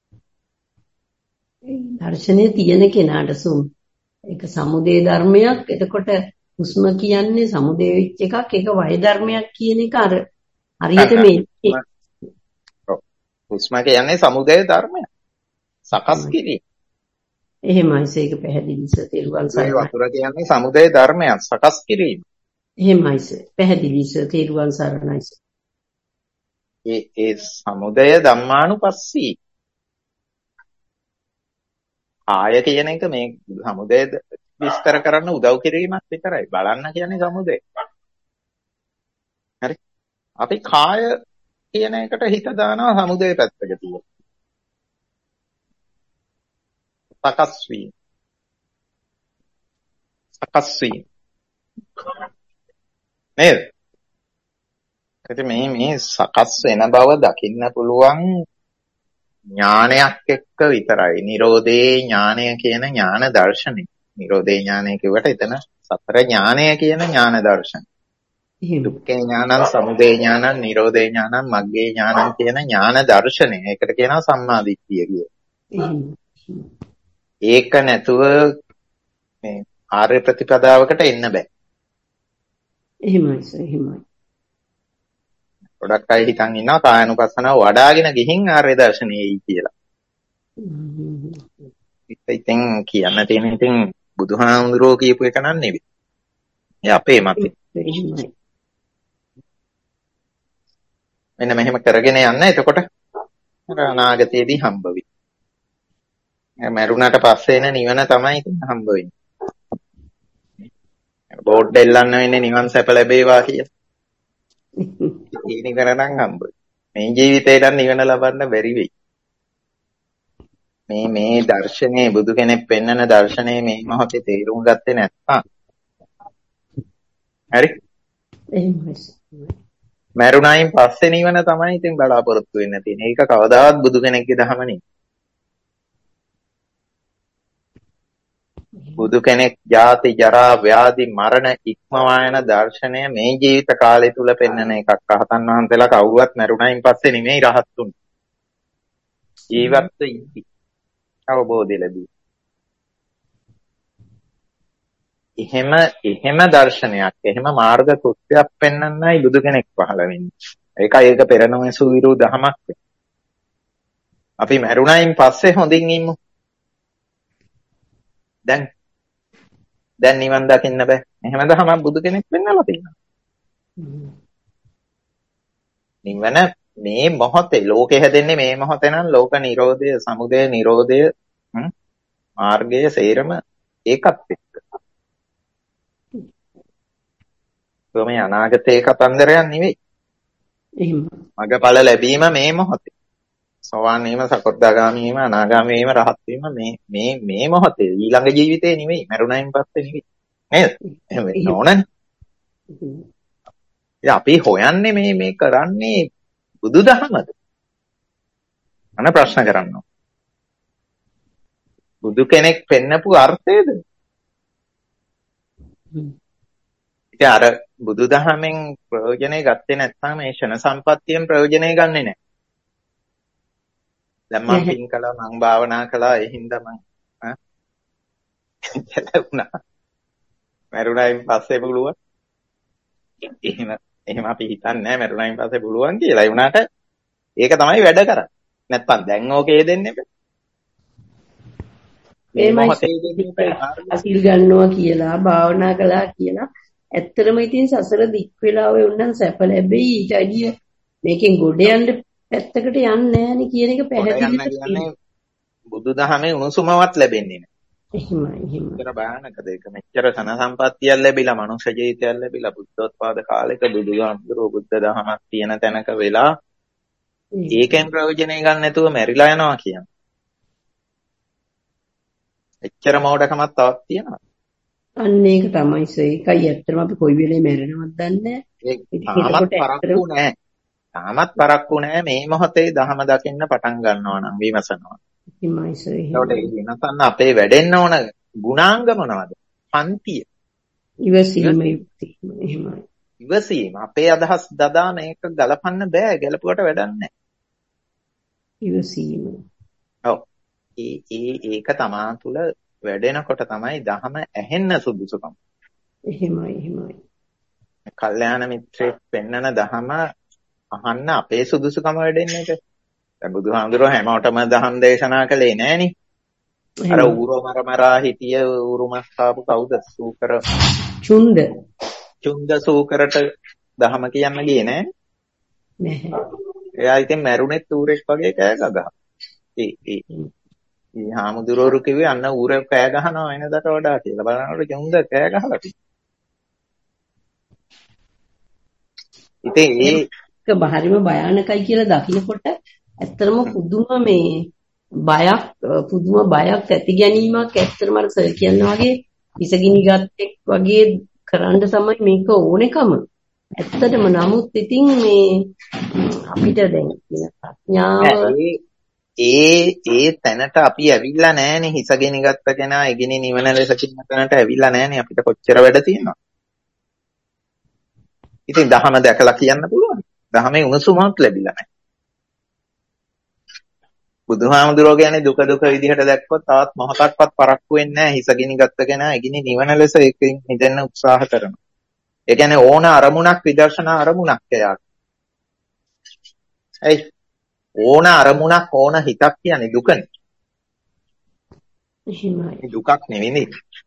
දර්ශනයේ තියෙන කෙනාට සුම් ඒක සමුදේ ධර්මයක්. එතකොට හුස්ම කියන්නේ සමුදේ වෙච්ච එකක්. ඒක වය ධර්මයක් කියන එක අර හරියට මේ හුස්ම කියන්නේ සමුදය ධර්මයක්. සකස් කිරීම. එහෙමයි ඒක පැහැදිලි සර්. තේරුවන් සර්. වතුර කියන්නේ සමුදය ධර්මයක්. සකස් කිරීම. එහෙමයි සර්. පැහැදිලි සර්. තේරුවන් සරණයි සර්. ඒ ඒ සමුදය ධම්මානුපස්සී. ආය කියන එක මේ සමුදය විස්තර කරන්න උදව් කිරීමක් විතරයි. බලන්න කියන්නේ සමුදය. හරි. අපි කාය කියන එකට හිත දානවා සමුදය පැත්තක තියෙන. සකස් වීම. සකස් වීම. නේද? ඒත් මේ මේ සකස් වෙන බව දකින්න පුළුවන් ඥානයක් එක්ක විතරයි. නිරෝධේ ඥානය කියන ඥාන දර්ශනය. නිරෝධේ ඥානය කියවට එතන සතර ඥානය කියන ඥාන දර්ශනය. දුක්ඛේ ඥානං, සමුදය ඥානං, නිරෝධේ ඥානං, මග්ගේ ඥානං කියන ඥාන දර්ශනය. ඒකට කියනවා සම්මා දිට්ඨිය කියලා. ඒක නැතුව මේ ආර්ය ප්‍රතිපදාවකට එන්න බෑ. එහෙමයි සර් එහෙමයි. ගොඩක් අය හිතන් ඉන්නවා කායानुපස්සනාව වඩාගෙන ගිහින් ආර්ය දර්ශනයයි කියලා. ඉතින් කියන්න තියෙන ඉතින් බුදුහාමුදුරුවෝ කියපු එක නන් නෙවෙයි. ඒ අපේ මතේ. මෙන්න මෙහෙම කරගෙන යන්න එතකොට අනාගතයේදී හම්බ වෙයි. මරුණට පස්සේ එන නිවන තමයි ඉතින් හම්බ වෙන්නේ. බෝඩ් දෙල්ලන්න වෙන්නේ නිවන් සැප ලැබේවා කියලා. ඒ නිවන නම් හම්බ වෙයි. මේ ජීවිතේට නිවන ලබන්න බැරි වෙයි. මේ මේ දර්ශනේ බුදු කෙනෙක් පෙන්වන දර්ශනේ මේ මොහොතේ තේරුම් ගත්තේ නැත්නම් හරි? එහෙමයි. මරුණයින් පස්සේ නිවන තමයි ඉතින් බලාපොරොත්තු වෙන්න තියෙන්නේ. ඒක කවදාවත් බුදු කෙනෙක්ගේ දහම නෙවෙයි. බුදු කෙනෙක් ජාති ජරා ව්‍යාධි මරණ ඉක්මවා යන දර්ශනය මේ ජීවිත කාලය තුල පෙන්වන එකක්. රහතන් වහන්සේලා කවුරුවත් මරුණයින් පස්සේ නෙමෙයි රහත් වුනේ. ජීවත් ඉති අවබෝධය ලැබී. එහෙම එහෙම දර්ශනයක්, එහෙම මාර්ග කෘත්‍යයක් පෙන්වන්නයි බුදු කෙනෙක් පහළ වෙන්නේ. ඒකයි ඒක පෙරණොමසු විරු දහමක්. අපි මරුණයින් පස්සේ හොඳින් ඉමු. දැන් දැන් නිවන් දකින්න බෑ. එහෙම දහමක් බුදු කෙනෙක් පෙන්වලා තියෙනවා. නිවන මේ මොහොතේ ලෝකෙ හැදෙන්නේ මේ මොහොතේ නම් ලෝක නිරෝධය, සමුදය නිරෝධය, මාර්ගය සේරම ඒකත් එක්ක. මේ අනාගතේ කතන්දරයක් නෙවෙයි. එහෙම. මගඵල ලැබීම මේ මොහොතේ. සෝවාන් වීම, සකෘදාගාමී වීම, අනාගාමී වීම, රහත් වීම මේ මේ මේ මොහොතේ ඊළඟ ජීවිතේ නෙවෙයි, මරුණයින් පස්සේ නෙවෙයි. නේද? එහෙම වෙන්න ඕනනේ. ඉතින් අපි හොයන්නේ මේ මේ කරන්නේ බුදුදහමද? අන ප්‍රශ්න කරනවා. බුදු කෙනෙක් පෙන්නපු අර්ථයද? ඉතින් අර බුදුදහමෙන් ප්‍රයෝජනෙ ගත්තේ නැත්නම් මේ ෂණ සම්පත්තියෙන් ප්‍රයෝජනෙ ගන්නෙ නැහැ. දැන් මම පින් කළා, මම භාවනා කළා, ඒ හින්දා මම ඈ ලැබුණා. මරුණයින් පස්සේ පුළුවන්. එහෙම එහෙම අපි හිතන්නේ නැහැ මරුණයින් පස්සේ පුළුවන් කියලා. ඒ වුණාට ඒක තමයි වැඩ කරන්නේ. නැත්නම් දැන් ඕකේ දෙන්නේ බෑ. මේ මොහොතේ අසිල් ගන්නවා කියලා, භාවනා කළා කියලා ඇත්තටම ඉතින් සසර දික් වෙලා ඔය උන්නම් සැප ලැබෙයි. ඊට අඩිය මේකෙන් ගොඩ යන්න පැත්තකට යන්නේ නැහැනේ කියන එක පැහැදිලිව කියන්නේ. බුදුදහමේ උණුසුමවත් ලැබෙන්නේ නැහැ. එහෙමයි එහෙමයි. ඒතර බාහනකද ඒක මෙච්චර සන සම්පත්තියක් ලැබිලා, මනුෂ්‍ය ජීවිතයක් ලැබිලා, බුද්ධෝත්පාද කාලෙක බුදුහාමුදුරුවෝ බුද්ධ දහමක් තියෙන තැනක වෙලා ඒකෙන් ප්‍රයෝජනෙ ගන්න නැතුව මැරිලා යනවා කියන්නේ. එච්චර මෝඩකමක් තවත් තියෙනවා. අන්න ඒක තමයි ඒකයි ඇත්තටම අපි කොයි වෙලේ මැරෙනවද දන්නේ නැහැ. පරක්කු නැහැ. තාමත් පරක්කු නැහැ. මේ මොහොතේ දහම දකින්න පටන් ගන්නවා නම් විමසනවා. එහෙමයි සර්. ඒකට ඒ වෙනසන්න අපේ වැඩෙන්න ඕන ගුණාංග මොනවද? පන්තිය. ඉවසීම යුක්තිය. එහෙමයි. ඉවසීම. අපේ අදහස් දදා මේක ගලපන්න බෑ. ගැලපුවට වැඩක් නැහැ. ඉවසීම. ඔව්. ඒ ඒ ඒක තමා තුළ වැඩෙනකොට තමයි දහම ඇහෙන්න සුදුසුකම. එහෙමයි එහෙමයි. කල්යාණ මිත්‍රෙක් පෙන්නන දහම අහන්න අපේ සුදුසුකම වැඩෙන්නේ ඒක. දැන් බුදුහාමුදුරුවෝ හැමෝටම දහම් දේශනා කළේ නෑනේ. අර ඌරෝ මරමරා හිටිය ඌරුමස් ආපු කවුද? සූකර චුන්ද. චුන්ද සූකරට දහම කියන්න ගියේ නෑ. නැහැ. එයා ඉතින් මැරුණෙත් ඌරෙක් වගේ කෑ ගගා. ඒ ඒ මේ හාමුදුරුවෝ කිව්වේ අන්න ඌරෙක් කෑ ගහනවා වෙනදට වඩා කියලා. බලනකොට චුන්ද කෑ ගහලා තියෙනවා. ඉතින් ඒ හරිම භයානකයි කියලා දකිනකොට ඇත්තටම පුදුම මේ බයක් පුදුම බයක් ඇති ගැනීමක් ඇත්තටම අර සර් කියනවා වගේ විසගිනි ගත්තෙක් වගේ කරන්න තමයි මේක ඕනෙකම. ඇත්තටම නමුත් ඉතින් මේ අපිට දැන් කියන ප්‍රඥාව ඒ ඒ තැනට අපි ඇවිල්ලා නැහැනේ. හිසගෙන ගත්ත කෙනා එගිනි නිවන ලෙස කියන තැනට ඇවිල්ලා නැහැනේ. අපිට කොච්චර වැඩ තියෙනවද? ඉතින් දහම දැකලා කියන්න පුළුවන්. දහමේ උණුසුමක් ලැබිලා නැහැ. බුදුහාමුදුරුවෝ කියන්නේ දුක දුක විදිහට දැක්කොත් තවත් මොහොතක්වත් පරක්කු වෙන්නේ නැහැ. හිසගෙන ගත්ත කෙනා එගිනි නිවන ලෙස ඒකෙන් මිදෙන්න උත්සාහ කරනවා. ඒ කියන්නේ ඕන අරමුණක් විදර්ශනා අරමුණක් එයාට. ඇයි? ඕන අරමුණක් ඕන හිතක් කියන්නේ දුකනේ. එහෙමයි. දුකක් නෙවෙයි.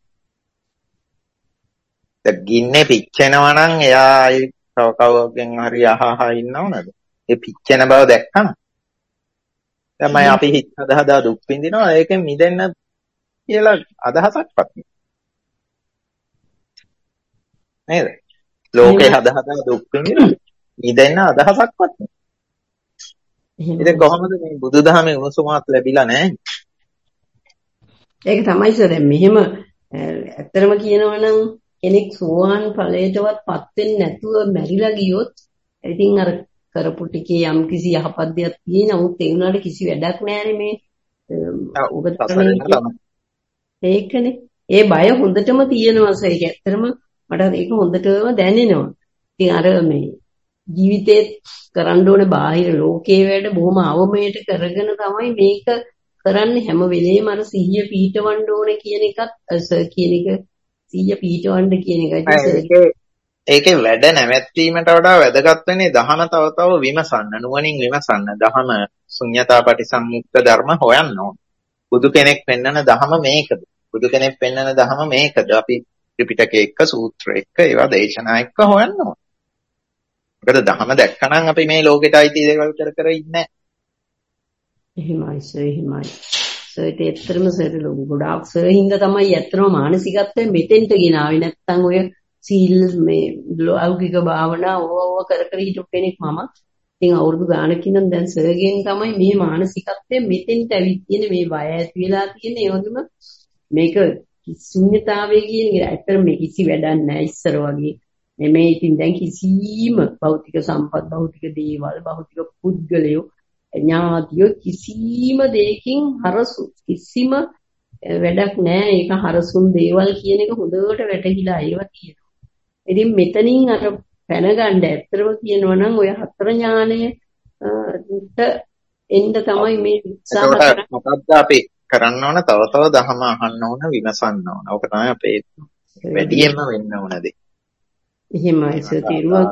දැන් ගින්නේ පිච්චෙනවා නම් එයා ඒ තව කවගෙන් හරි අහහා ඉන්නව නේද? ඒ පිච්චෙන බව දැක්කම තමයි අපි හිත හදා හදා දුක් විඳිනවා. ඒකෙන් මිදෙන්න කියලා අදහසක්වත් නේද? ලෝකේ හදා හදා දුක් විඳිනවා. මිදෙන්න අදහසක්වත් නෑ. ඉතින් කොහොමද මේ බුදුදහමේ උණුසුමක් ලැබිලා නැහැ? ඒක තමයි සර්. දැන් මෙහෙම ඇත්තටම කියනවා නම් කෙනෙක් සෝවාන් ඵලයටවත් පත් වෙන්නේ නැතුව මැරිලා ගියොත් ඉතින් අර කරපු ටිකේ යම් කිසි යහපත් දෙයක් තියෙන නමුත් ඒ උනාට කිසි වැඩක් නැහැ මේ ඔබ ඒකනේ. ඒ බය හොඳටම තියෙනවා සර්. ඒක ඇත්තටම මට ඒක හොඳටම දැනෙනවා. ඉතින් අර මේ ජීවිතේ කරන්න ඕනේ බාහිර ලෝකයේ වැඩ බොහොම අවමයට කරගෙන තමයි මේක කරන්නේ. හැම වෙලේම අර සිහිය පීඨවන්න ඕනේ කියන එකත් සර් කියන එක සිහිය පීඨවන්න කියන එකයි. ඒකේ වැඩ නැවැත්වීමට වඩා වැදගත් වෙන්නේ දහම තව තව විමසන්න, නුවණින් විමසන්න. දහම ශුන්‍යතා පටිසම්මුක්ත ධර්ම හොයන්න ඕන. බුදු කෙනෙක් පෙන්වන දහම මේකද? බුදු කෙනෙක් පෙන්වන දහම මේකද? අපි ත්‍රිපිටකයේ එක්ක සූත්‍ර එක්ක ඒවා දේශනා එක්ක හොයන්න ඕන. මොකද දහම දැක්කනම් අපි මේ ලෝකෙට අයිති දේවල් කර කර ඉන්නේ නැහැ. එහෙමයි සර් එහෙමයි. සර් ඒක ඇත්තටම සර් ගොඩාක් සර් හින්දා තමයි ඇත්තටම මානසිකත්වයෙන් මෙතෙන්ට ගෙනාවේ. නැත්තම් ඔය සීල් මේ ලෞකික භාවනා ඕව කර කර හිටපු කෙනෙක් මම. ඉතින් අවුරුදු ගානකින් නම් දැන් සර්ගෙන් තමයි මේ මානසිකත්වයෙන් මෙතෙන්ට ඇවිත් තියෙන මේ බය ඇති වෙලා තියෙන. ඒ වගේම මේක ශුන්‍යතාවය කියන එක ඇත්තටම මේ කිසි වැඩක් නැහැ ඉස්සර වගේ. මේ ඉතින් දැන් කිසිම භෞතික සම්පත් භෞතික දේවල් භෞතික පුද්ගලයෝ ඥාතියෝ කිසිම දෙයකින් හරසු කිසිම වැඩක් නැහැ. ඒක හරසුන් දේවල් කියන එක හොඳට වැටහිලා ඒවා තියෙනවා. ඉතින් මෙතනින් අර පැන ගන්න ඇත්තටම කියනවා නම් ඔය හතර ඥානයට එන්න තමයි මේ උත්සාහ කරන්නේ. මොකද්ද අපි කරන්න ඕන? තව තව දහම අහන්න ඕන, විමසන්න ඕන. ඕක තමයි අපේ වැඩියෙන්ම වෙන්න ඕන දේ. එහෙමයි සර්. තිරුවන්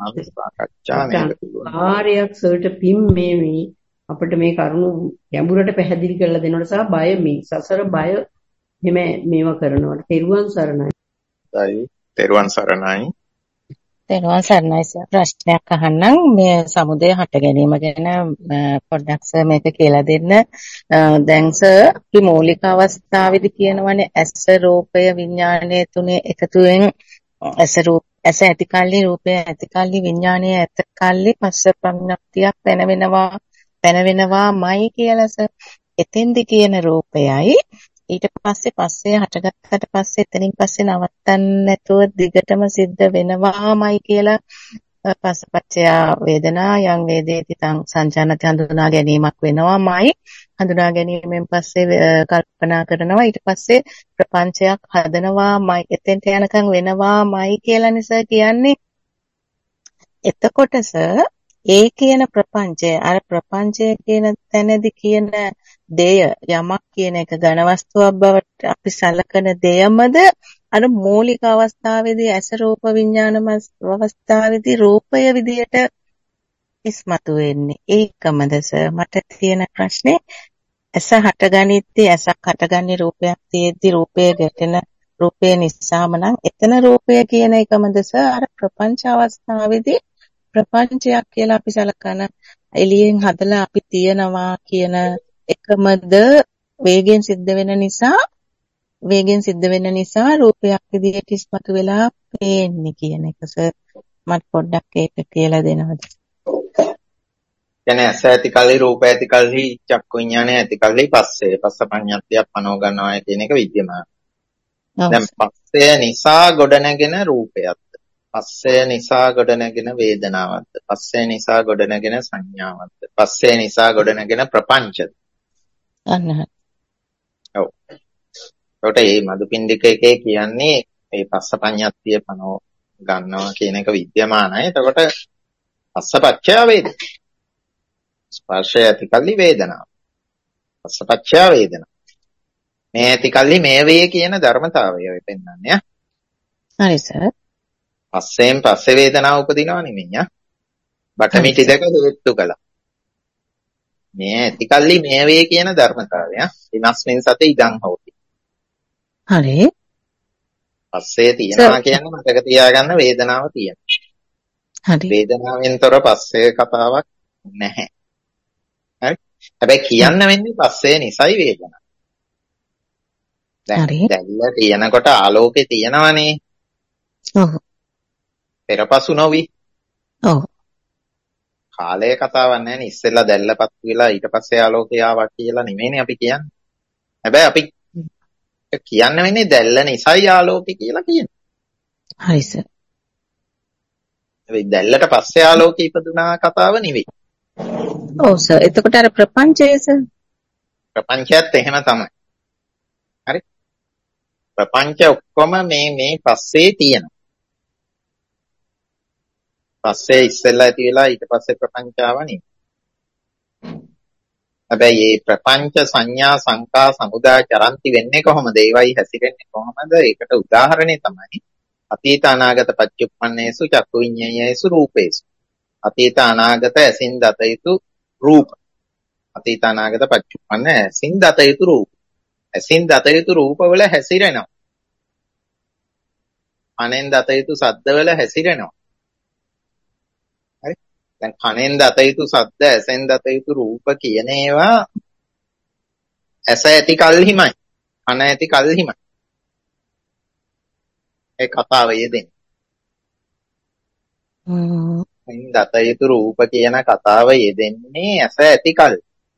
ආරයක් සර්ට පින් මේ මේ අපිට මේ කරුණු ගැඹුරට පැහැදිලි කරලා දෙනවට සහ බය මේ සසර බය එහෙම මේවා කරනවට තිරුවන් සරණයි. හරි. තිරුවන් සරණයි. තිරුවන් සරණයි සර්. ප්‍රශ්නයක් අහන්නම්. මේ සමුදය හට ගැනීම ගැන පොඩ්ඩක් සර් මේක කියලා දෙන්න. දැන් සර් අපි මූලික අවස්ථාවේදී කියනවානේ ඇස රූපය විඥානය තුනේ එකතුවෙන් ඇස රූප ඇස ඇති කල්ලි රූපය ඇති කල්ලි විඥානය ඇති කල්ලි පස්ස ප්‍රඥප්තියක් පැන වෙනවා පැන වෙනවාමයි කියලා සර්. එතෙන්දි කියන රූපයයි ඊට පස්සේ පස්සේ හටගත්තට පස්සේ එතනින් පස්සේ නවත්තන්න නැතුව දිගටම සිද්ධ වෙනවාමයි කියලා පස්සපච්චය වේදනා යම් වේදේති තං සංජානති හඳුනා ගැනීමක් වෙනවාමයි. හඳුනා ගැනීමෙන් පස්සේ කල්පනා කරනවා ඊට පස්සේ ප්‍රපංචයක් හදනවාමයි. එතෙන්ට යනකම් වෙනවාමයි කියලා නිසා කියන්නේ. එතකොට සර් ඒ කියන ප්‍රපංචය අර ප්‍රපංචය කියන තැනදී කියන දෙය යමක් කියන එක ඝන වස්තුවක් බවට අපි සලකන දෙයමද අර මූලික අවස්ථාවේදී ඇස රූප විඥාන අවස්ථාවේදී රූපය විදියට ඉස්මතු වෙන්නේ ඒකමද සර්? මට තියෙන ප්‍රශ්නේ ඇස හටගනිද්දී ඇසක් හටගන්නේ රූපයක් තියෙද්දී රූපය ගැටෙන රූපය නිසාම නම් එතන රූපය කියන එකමද සර් අර ප්‍රපංච අවස්ථාවේදී ප්‍රපංචයක් කියලා අපි සලකන එළියෙන් හදලා අපි තියනවා කියන එකමද වේගෙන් සිද්ධ වෙන නිසා වේගෙන් සිද්ධ වෙන නිසා රූපයක් විදිහට ඉස්මතු වෙලා පේන්නේ කියන එක සර්. මට පොඩ්ඩක් ඒක කියලා දෙනවද? කියන්නේ ඇස ඇති කල්හි රූප ඇති කල්හි චක්කු විඥානය ඇති කල්හි පස්සේ පස්ස පඤ්ඤාත්තියක් පනව ගන්නවා කියන එක විද්‍යමාන. දැන් පස්සේ නිසා ගොඩනැගෙන රූපයත්. පස්සේ නිසා ගොඩනැගෙන වේදනාවක්ද. පස්සේ නිසා ගොඩනැගෙන සංඥාවක්ද. පස්සේ නිසා ගොඩනැගෙන ප්‍රපංචද. අන්න හරි. ඔව්. ඒකට මේ මදුපිණ්ඩික එකේ කියන්නේ මේ පස්ස පඤ්ඤාත්තිය පනව ගන්නවා කියන එක විද්‍යමානයි. එතකොට පස්සපච්චය වේදනා. ස්පර්ශය ඇති කල්හි වේදනාව. පස්සපච්චය වේදනා. මේ ඇති කල්හි මේ වේ කියන ධර්මතාවය ඔය පෙන්නන්නේ. හරි සර්. පස්සෙන් පස්සේ වේදනාව උපදිනවා නෙමෙයි. බටමිටි දෙක හේතු කළා. මේ ඇති කල්හි මේ වේ කියන ධර්මතාවය. විනස්මින් සත ඉදං හොති. හරි. පස්සේ තියනවා කියන්නේ මතක තියාගන්න වේදනාව තියෙනවා. හරි. වේදනාවෙන් තොර පස්සේ කතාවක් නැහැ. හරි. හැබැයි කියන්න වෙන්නේ පස්සේ නිසයි වේදනාව. දැන් දැල්ල තියෙනකොට ආලෝකේ තියෙනවනේ. ඔව්. පෙරපසු නොවි. ඔව්. කාලය කතාවක් නැහැ නේ. ඉස්සෙල්ලා දැල්ලපත් වෙලා ඊට පස්සේ ආලෝකය ආවා කියලා නෙමෙයිනේ අපි කියන්නේ. හැබැයි අපි කියන්න වෙන්නේ දැල්ල නිසයි ආලෝකය කියලා කියන්නේ. හරි සර්. හැබැයි දැල්ලට පස්සේ ආලෝකය ඉපදුනා කතාව නෙවෙයි. ඔව් සර්. එතකොට අර ප්‍රපංචය සර්. ප්‍රපංචයත් එහෙම තමයි. හරි. ප්‍රපංච ඔක්කොම මේ මේ පස්සේ තියෙනවා. පස්සේ ඉස්සෙල්ලා ඇති වෙලා ඊට පස්සේ ප්‍රපංචාව නෙවෙයි. හැබැයි මේ ප්‍රපංච සංඥා සංකා සමුදා චරන්ති වෙන්නේ කොහොමද? ඒවයි හැසිරෙන්නේ කොහොමද? ඒකට උදාහරණය තමයි අතීත අනාගත පච්චුප්පන්නේසු චක්කු විඤ්ඤායේසු රූපේසු. අතීත අනාගත ඇසින් දත යුතු රූප. අතීත අනාගත පච්චුප්පන්න ඇසින් දත යුතු රූප. ඇසින් දත යුතු රූපවල හැසිරෙනවා. කනෙන් දත යුතු ශබ්දවල හැසිරෙනවා. හරි. දැන් කනෙන් දත යුතු ශබ්ද, ඇසෙන් දත යුතු රූප කියන ඒවා ඇස ඇති කල්හිමයි. කන ඇති කල්හිමයි. ඒ කතාව යෙදෙන්නේ. හ්ම්. කනෙන් දත යුතු රූප කියන කතාව යෙදෙන්නේ ඇස ඇති කල්.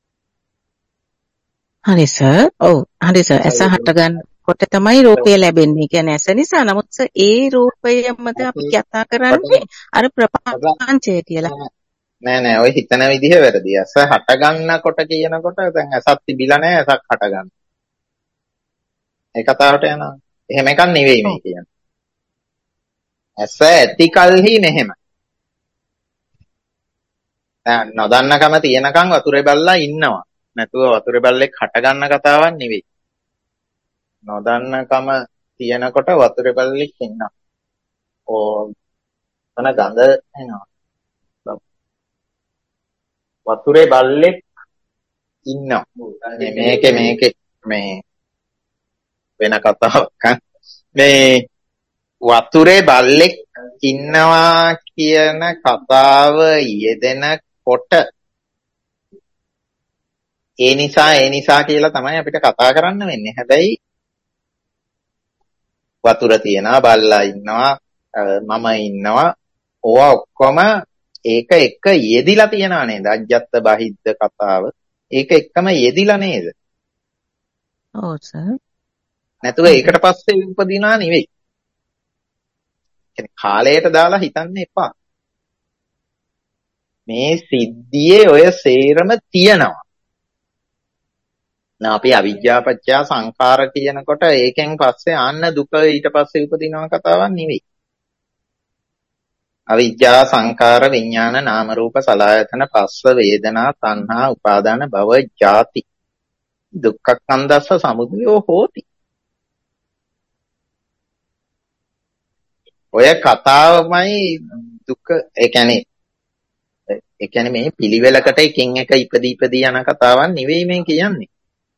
හරි සර්. ඔව්. හරි සර්. ඇස හට ගන්නකොට තමයි රූපය ලැබෙන්නේ. කියන්නේ ඇස නිසා. නමුත් සර් ඒ රූපයමද අපි කතා කරන්නේ අර ප්‍රපංචය කියලා. නෑ නෑ ඔය හිතන විදිහ වැරදි. ඇස හට ගන්නකොට කියනකොට දැන් ඇසක් තිබිලා නෑ ඇසක් හට ගන්න. ඒ කතාවට යනවා. එහෙම එකක් නෙවෙයි මේ කියන්නේ. ඇස ඇති කල්හි මෙහෙම. දැන් නොදන්නකම තියනකම් වතුරේ බල්ලා ඉන්නවා. නැතුව වතුරේ බල්ලෙක් හට ගන්න කතාවක් නෙවෙයි. නොදන්නකම තියනකොට වතුරේ බල්ලෙක් ඉන්නවා. ඕ තන ගඳ එනවා. වතුරේ බල්ලෙක් ඉන්නවා. මේකේ මේකේ මේ වෙන කතාවක්. මේ වතුරේ බල්ලෙක් ඉන්නවා කියන කතාව යෙදෙනකොට ඒ නිසා ඒ නිසා කියලා තමයි අපිට කතා කරන්න වෙන්නේ. හැබැයි වතුර තියනවා, බල්ලා ඉන්නවා, මම ඉන්නවා. ඕවා ඔක්කොම ඒක එක යෙදිලා තියනා නේද? අජ්ජත් බහිද්ද කතාව. ඒක එක්කම යෙදිලා නේද? ඔව් සර්. නැතුව ඒකට පස්සේ උපදිනා නෙවෙයි. කියන්නේ කාලයට දාලා හිතන්න එපා. මේ සිද්ධියේ ඔය සේරම තියෙනවා. නා අපි අවිජ්ජාපච්චය සංඛාර කියනකොට ඒකෙන් පස්සේ ආන්න දුක ඊට පස්සේ උපදිනවා කතාවක් නෙවෙයි. අවිජ්ජා සංඛාර විඥාන නාම රූප සලආයතන පස්ස වේදනා තණ්හා උපාදාන භව ජාති දුක්ඛ ස්කන්ධස්ස සමුදයෝ හෝති. ඔය කතාවමයි දුක ඒ කියන්නේ ඒ කියන්නේ මේ පිළිවෙලකට එකින් එක ඉපදී ඉපදී යන කතාවක් නෙවෙයි මේ කියන්නේ.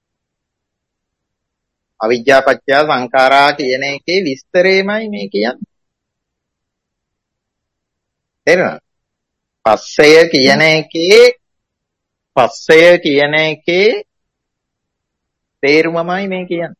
අවිජ්ජා පත්‍ය සංඛාරා කියන එකේ විස්තරේමයි මේ කියන්නේ. තේරෙනවද? පස්සය කියන එකේ පස්සය කියන එකේ තේරුමමයි මේ කියන්නේ.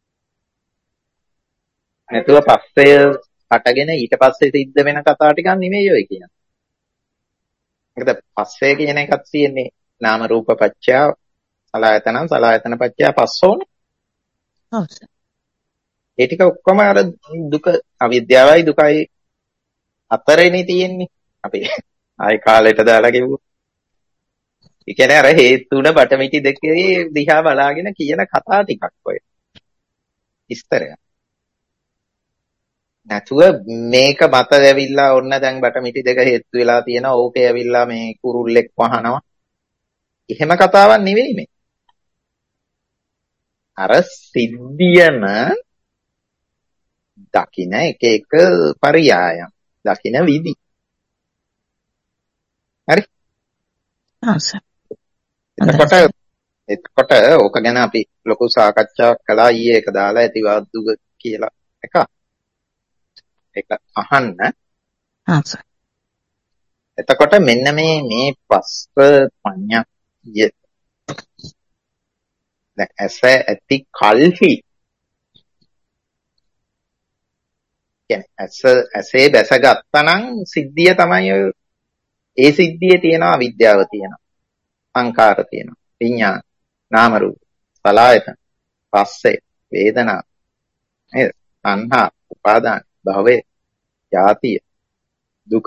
නැතුව පස්සය හටගෙන ඊට පස්සේ සිද්ධ වෙන කතා ටිකක් නෙමෙයි ඔය කියන්නේ. මොකද පස්සේ කියන එකක් තියෙන්නේ නාම රූප පත්‍ය සලආයතන සලආයතන පත්‍ය පස්සෝනේ. ඔව් සර්. ඒ ටික ඔක්කොම අර දුක අවිද්‍යාවයි දුකයි අතරේනේ තියෙන්නේ. අපි ආයි කාලෙට දාලා කිව්වොත්. ඒ කියන්නේ අර හේතුන බටමිටි දෙකේ දිහා බලාගෙන කියන කතා ටිකක් ඔය. විස්තරයක්. නැතුව මේක මත ඇවිල්ලා ඔන්න දැන් බටමිටි දෙක හේතු වෙලා තියෙනවා. ඕකේ ඇවිල්ලා මේ කුරුල්ලෙක් වහනවා. එහෙම කතාවක් නෙවෙයි මේ. අර සිද්ධියම දකින්න එක එක පරියායම්. දකින්න විදි. හරි? ආ සර්. එතකොට එතකොට ඕක ගැන අපි ලොකු සාකච්ඡාවක් කළා ඊයේ එක දාලා ඇතිවාද්දුක කියලා එක. ඒක අහන්න. ආ සර්. එතකොට මෙන්න මේ මේ පස්ස පඤ්ඤාය දැන් ඇස ඇති කල්හි කියන්නේ ඇස ඇසේ බැසගත්තා නම් සිද්ධිය තමයි ඒ සිද්ධියේ තියෙන අවිද්‍යාව තියෙනවා. සංකාර තියෙනවා. විඥාන, නාම රූප, සලආයතන, පස්සේ, වේදනා, නේද? සංහා, උපාදාන, භවය, ජාතිය, දුක.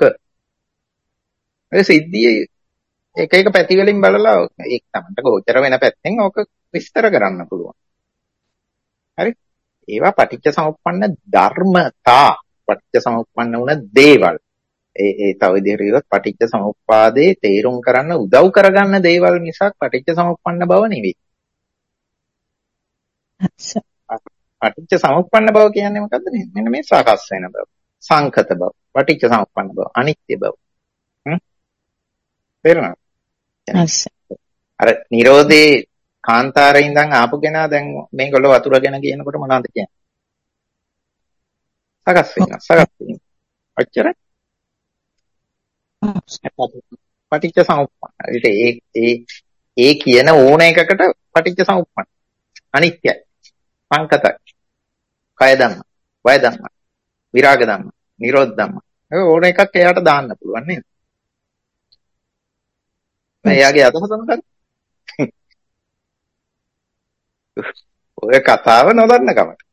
ඒ සිද්ධියේ එක එක පැති වලින් බලලා ඒක තමයි ගෝචර වෙන පැත්තෙන් ඕක විස්තර කරන්න පුළුවන්. හරි? ඒවා පටිච්ච සමුප්පන්න ධර්මතා, පටිච්ච සමුප්පන්න වුණ දේවල්. ඒ ඒ තව විදිහට කියොත් පටිච්ච සමුප්පාදේ තේරුම් කරන්න උදව් කරගන්න දේවල් මිසක් පටිච්ච සමුප්පන්න බව නෙවෙයි. පටිච්ච සමුප්පන්න බව කියන්නේ මොකද්ද? මෙන්න මේ සකස් වෙන බව. සංකත බව. පටිච්ච සමුප්පන්න බව. අනිත්‍ය බව. හ්ම්? තේරුණාද? අර නිරෝධේ කාන්තාරේ ඉඳන් ආපු කෙනා දැන් මේගොල්ලෝ වතුර ගැන කියනකොට මොනවද කියන්නේ? සකස් වෙනවා. සකස් වෙනවා. ඔච්චරයි. පටිච්ච සමුප්පන්න. ඒ ඒ ඒ කියන ඕන එකකට පටිච්ච සමුප්පන්න. අනිත්‍යයි. සංකතයි. කය ධම්ම, වය ධම්ම, විරාග ධම්ම, නිරෝධ ධම්ම. ඒ ඕන එකක් එයාට දාන්න පුළුවන් නේද? එයාගේ අදහස මොකක්ද? ඔය කතාව නොදන්න කමට.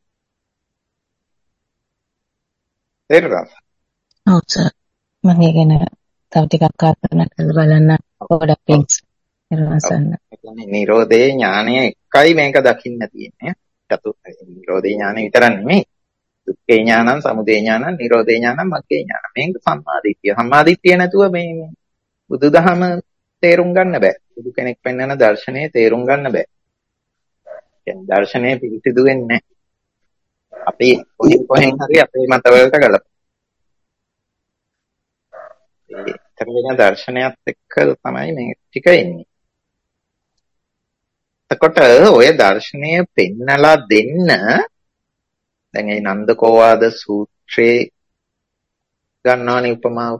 තේරුණාද? ඔව් සර්. මම ඉගෙන තව ටිකක් කල්පනා කරලා බලන්න පොඩක් පින්ස් කරවසන්න. ඒ කියන්නේ නිරෝධේ ඥානය එකයි මේක දකින්න තියෙන්නේ. චතු නිරෝධේ ඥානය විතර නෙමෙයි. දුක්ඛේ ඥානං, සමුදය ඥානං, නිරෝධේ ඥානං, මග්ගේ ඥානං. මේක සම්මාදිට්ඨිය. සම්මාදිට්ඨිය නැතුව මේ බුදුදහම තේරුම් ගන්න බෑ. බුදු කෙනෙක් පෙන්වන දර්ශනය තේරුම් ගන්න බෑ. කියන්නේ දර්ශනය පිළිසිදු වෙන්නේ නැහැ. අපි කොහෙන් කොහෙන් හරි අපේ මතවලට ගලප. ඒ තරගෙන දර්ශනයත් එක්ක තමයි මේ ටික එන්නේ. එතකොට ඔය දර්ශනය පෙන්නලා දෙන්න දැන් මේ නන්දකෝවාද සූත්‍රයේ ගන්නවනේ උපමාව.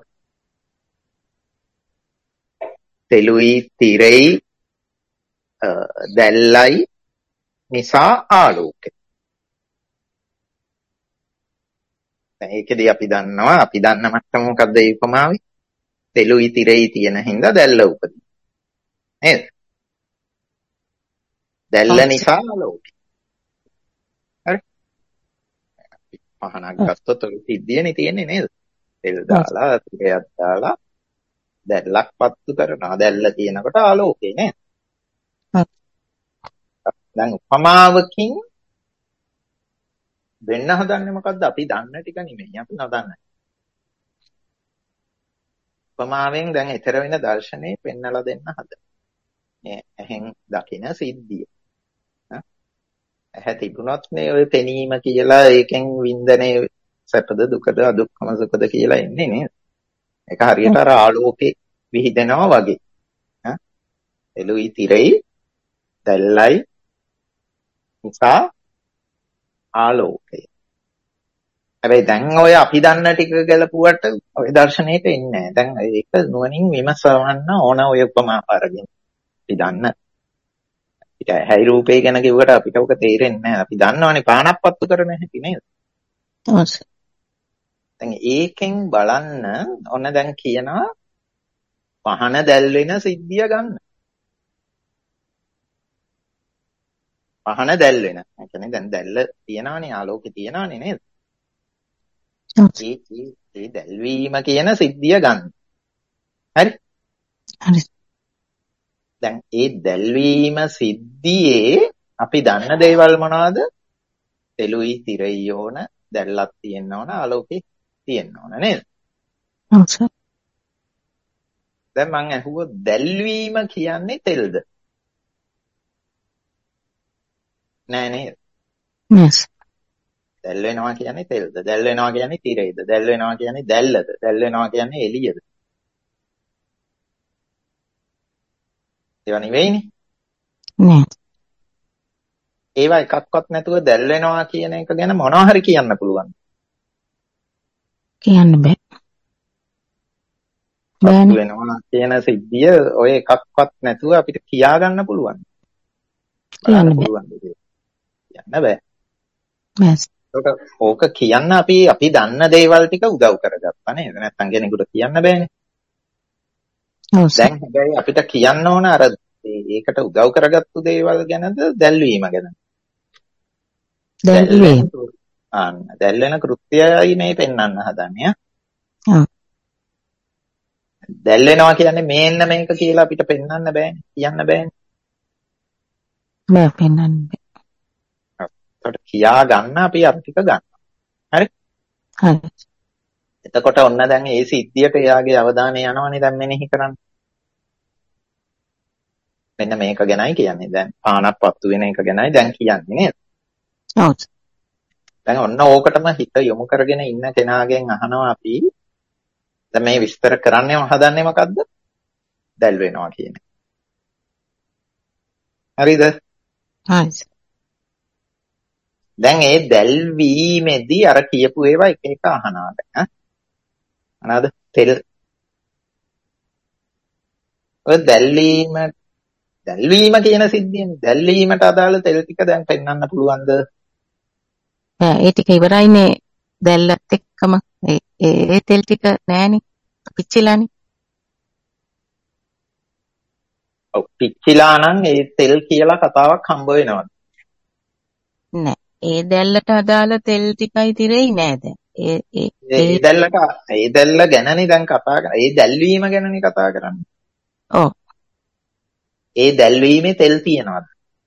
තෙලුයි තිරෙයි දැල්ලයි නිසා ආලෝකය. දැන් ඒකෙදී අපි දන්නවා අපි දන්න මට්ටම මොකද්ද මේ උපමාවේ? තෙලුයි තිරෙයි තියෙන හින්දා දැල්ල උපදින. නේද? දැල්ල නිසා ආලෝකය. හරි? පහනක් ගත්තොත් ඔය සිද්ධියනේ තියෙන්නේ නේද? තෙල් දාලා තිරයක් දාලා දැල්ලක් පත්තු කරනවා. දැල්ල තියෙනකොට ආලෝකය නේද? දැන් උපමාවකින් වෙන්න හදන්නේ මොකද්ද? අපි දන්න ටික නෙමෙයි අපි නොදන්න. උපමාවෙන් දැන් ඊතර වෙන දර්ශනේ පෙන්නලා දෙන්න හදන. මේ ඇහෙන් දකින සිද්ධිය. ඇහැ තිබුණොත් මේ ඔය පෙනීම කියලා ඒකෙන් වින්දනේ සැපද දුකද අදුක්කම සුඛද කියලා එන්නේ නේද? ඒක හරියට අර ආලෝකේ විහිදෙනවා වගේ. ඈ එළුයි තිරෙයි දැල්ලයි නිසා ආලෝකය. හැබැයි දැන් ඔය අපි දන්න ටික ගලපුවට ඔය දර්ශනයට එන්නේ නැහැ. දැන් ඒක නුවණින් විමසවන්න ඕන ඔය උපමා අරගෙන. අපි දන්න ඊට හැයි රූපේ ගැන කිව්වට අපිට ඔක තේරෙන්නේ නැහැ. අපි දන්නවනේ පානක්පත්තු කරන හැටි නේද? දැන් ඒකෙන් බලන්න ඔන්න දැන් කියනවා පහන දැල් වෙන සිද්ධිය ගන්න. පහන දැල් වෙන. ඒ කියන්නේ දැන් දැල්ල තියනවනේ ආලෝකේ තියනවනේ නේද? ඒ ඒ ඒ දැල්වීම කියන සිද්ධිය ගන්න. හරි? හරි. දැන් ඒ දැල්වීම සිද්ධියේ අපි දන්න දේවල් මොනවද? තෙලුයි තිරයි ඕන, දැල්ලක් තියෙන්න ඕන, ආලෝකේ තියෙන්න ඕන නේද? ඔව් සර්. දැන් මං අහුවොත් දැල්වීම කියන්නේ තෙල්ද? නෑ නේද? yes දැල් වෙනවා කියන්නේ තෙල්ද? දැල් වෙනවා කියන්නේ තිරයිද? දැල් වෙනවා කියන්නේ දැල්ලද? දැල් වෙනවා කියන්නේ එළියද? ඒවා නෙවෙයිනේ. නෑ ඒවා එකක්වත් නැතුව දැල් වෙනවා කියන එක ගැන මොනවා හරි කියන්න පුළුවන්. කියන්න බෑ. සතු බෑනේ. වෙනවා කියන සිද්ධිය ඔය එකක්වත් නැතුව අපිට කියා ගන්න පුළුවන්. කියන්න බලන්න බෑ. පුළුවන් දෙයක්. කියන්න බෑ. yes ඒකට ඕක කියන්න අපි අපි දන්න දේවල් ටික උදව් කරගත්තා නේද? නැත්තම් කෙනෙකුට කියන්න බෑනේ. ඔව් සර්. දැන් හැබැයි අපිට කියන්න ඕන අර ඒකට උදව් කරගත්තු දේවල් ගැනද දැල්වීම ගැන. දැල්වීම. ආන්න දැල් වෙන කෘත්‍යයයි මේ පෙන්වන්න හදන්නේ. ඔව්. දැල් වෙනවා කියන්නේ මේන්න මේක කියලා අපිට පෙන්වන්න බෑනේ. කියන්න බෑනේ. බෑ පෙන්වන්න බෑ. ඒකට කියා ගන්න අපි අර ටික ගන්න. හරි? හරි. එතකොට ඔන්න දැන් ඒ සිද්ධියට එයාගේ අවධානය යනවනේ දැන් මෙනෙහි කරන්න. මෙන්න මේක ගැනයි කියන්නේ. දැන් පානක් පත්තු වෙන එක ගැනයි දැන් කියන්නේ නේද? ඔව්. දැන් ඔන්න ඕකටම හිත යොමු කරගෙන ඉන්න කෙනාගෙන් අහනවා අපි දැන් මේ විස්තර කරන්නම හදන්නේ මොකද්ද? දැල් වෙනවා කියන එක. හරිද? හරි. දැන් ඒ දැල්වීමේදී අර කියපු ඒවා එක එක අහනවා දැන්. අනාද තෙල් ඔය දැල්වීම දැල්වීම කියන සිද්ධියනේ. දැල්වීමට අදාළ තෙල් ටික දැන් පෙන්වන්න පුළුවන්ද? බෑ ඒ ටික ඉවරයිනේ දැල්ලත් එක්කම ඒ ඒ තෙල් ටික නෑනේ. පිච්චිලානේ. ඔව් පිච්චිලා නම් ඒ තෙල් කියලා කතාවක් හම්බ වෙනවා. නෑ. ඒ දැල්ලට අදාළ තෙල් ටිකයි තිරෙයි නෑ දැන්. ඒ ඒ ඒ දැල්ලට ඒ දැල්ල ගැනනේ දැන් කතා කරන්නේ. ඒ දැල්වීම ගැනනේ කතා කරන්නේ. ඔව්. ඒ දැල්වීමේ තෙල් තියනවාද?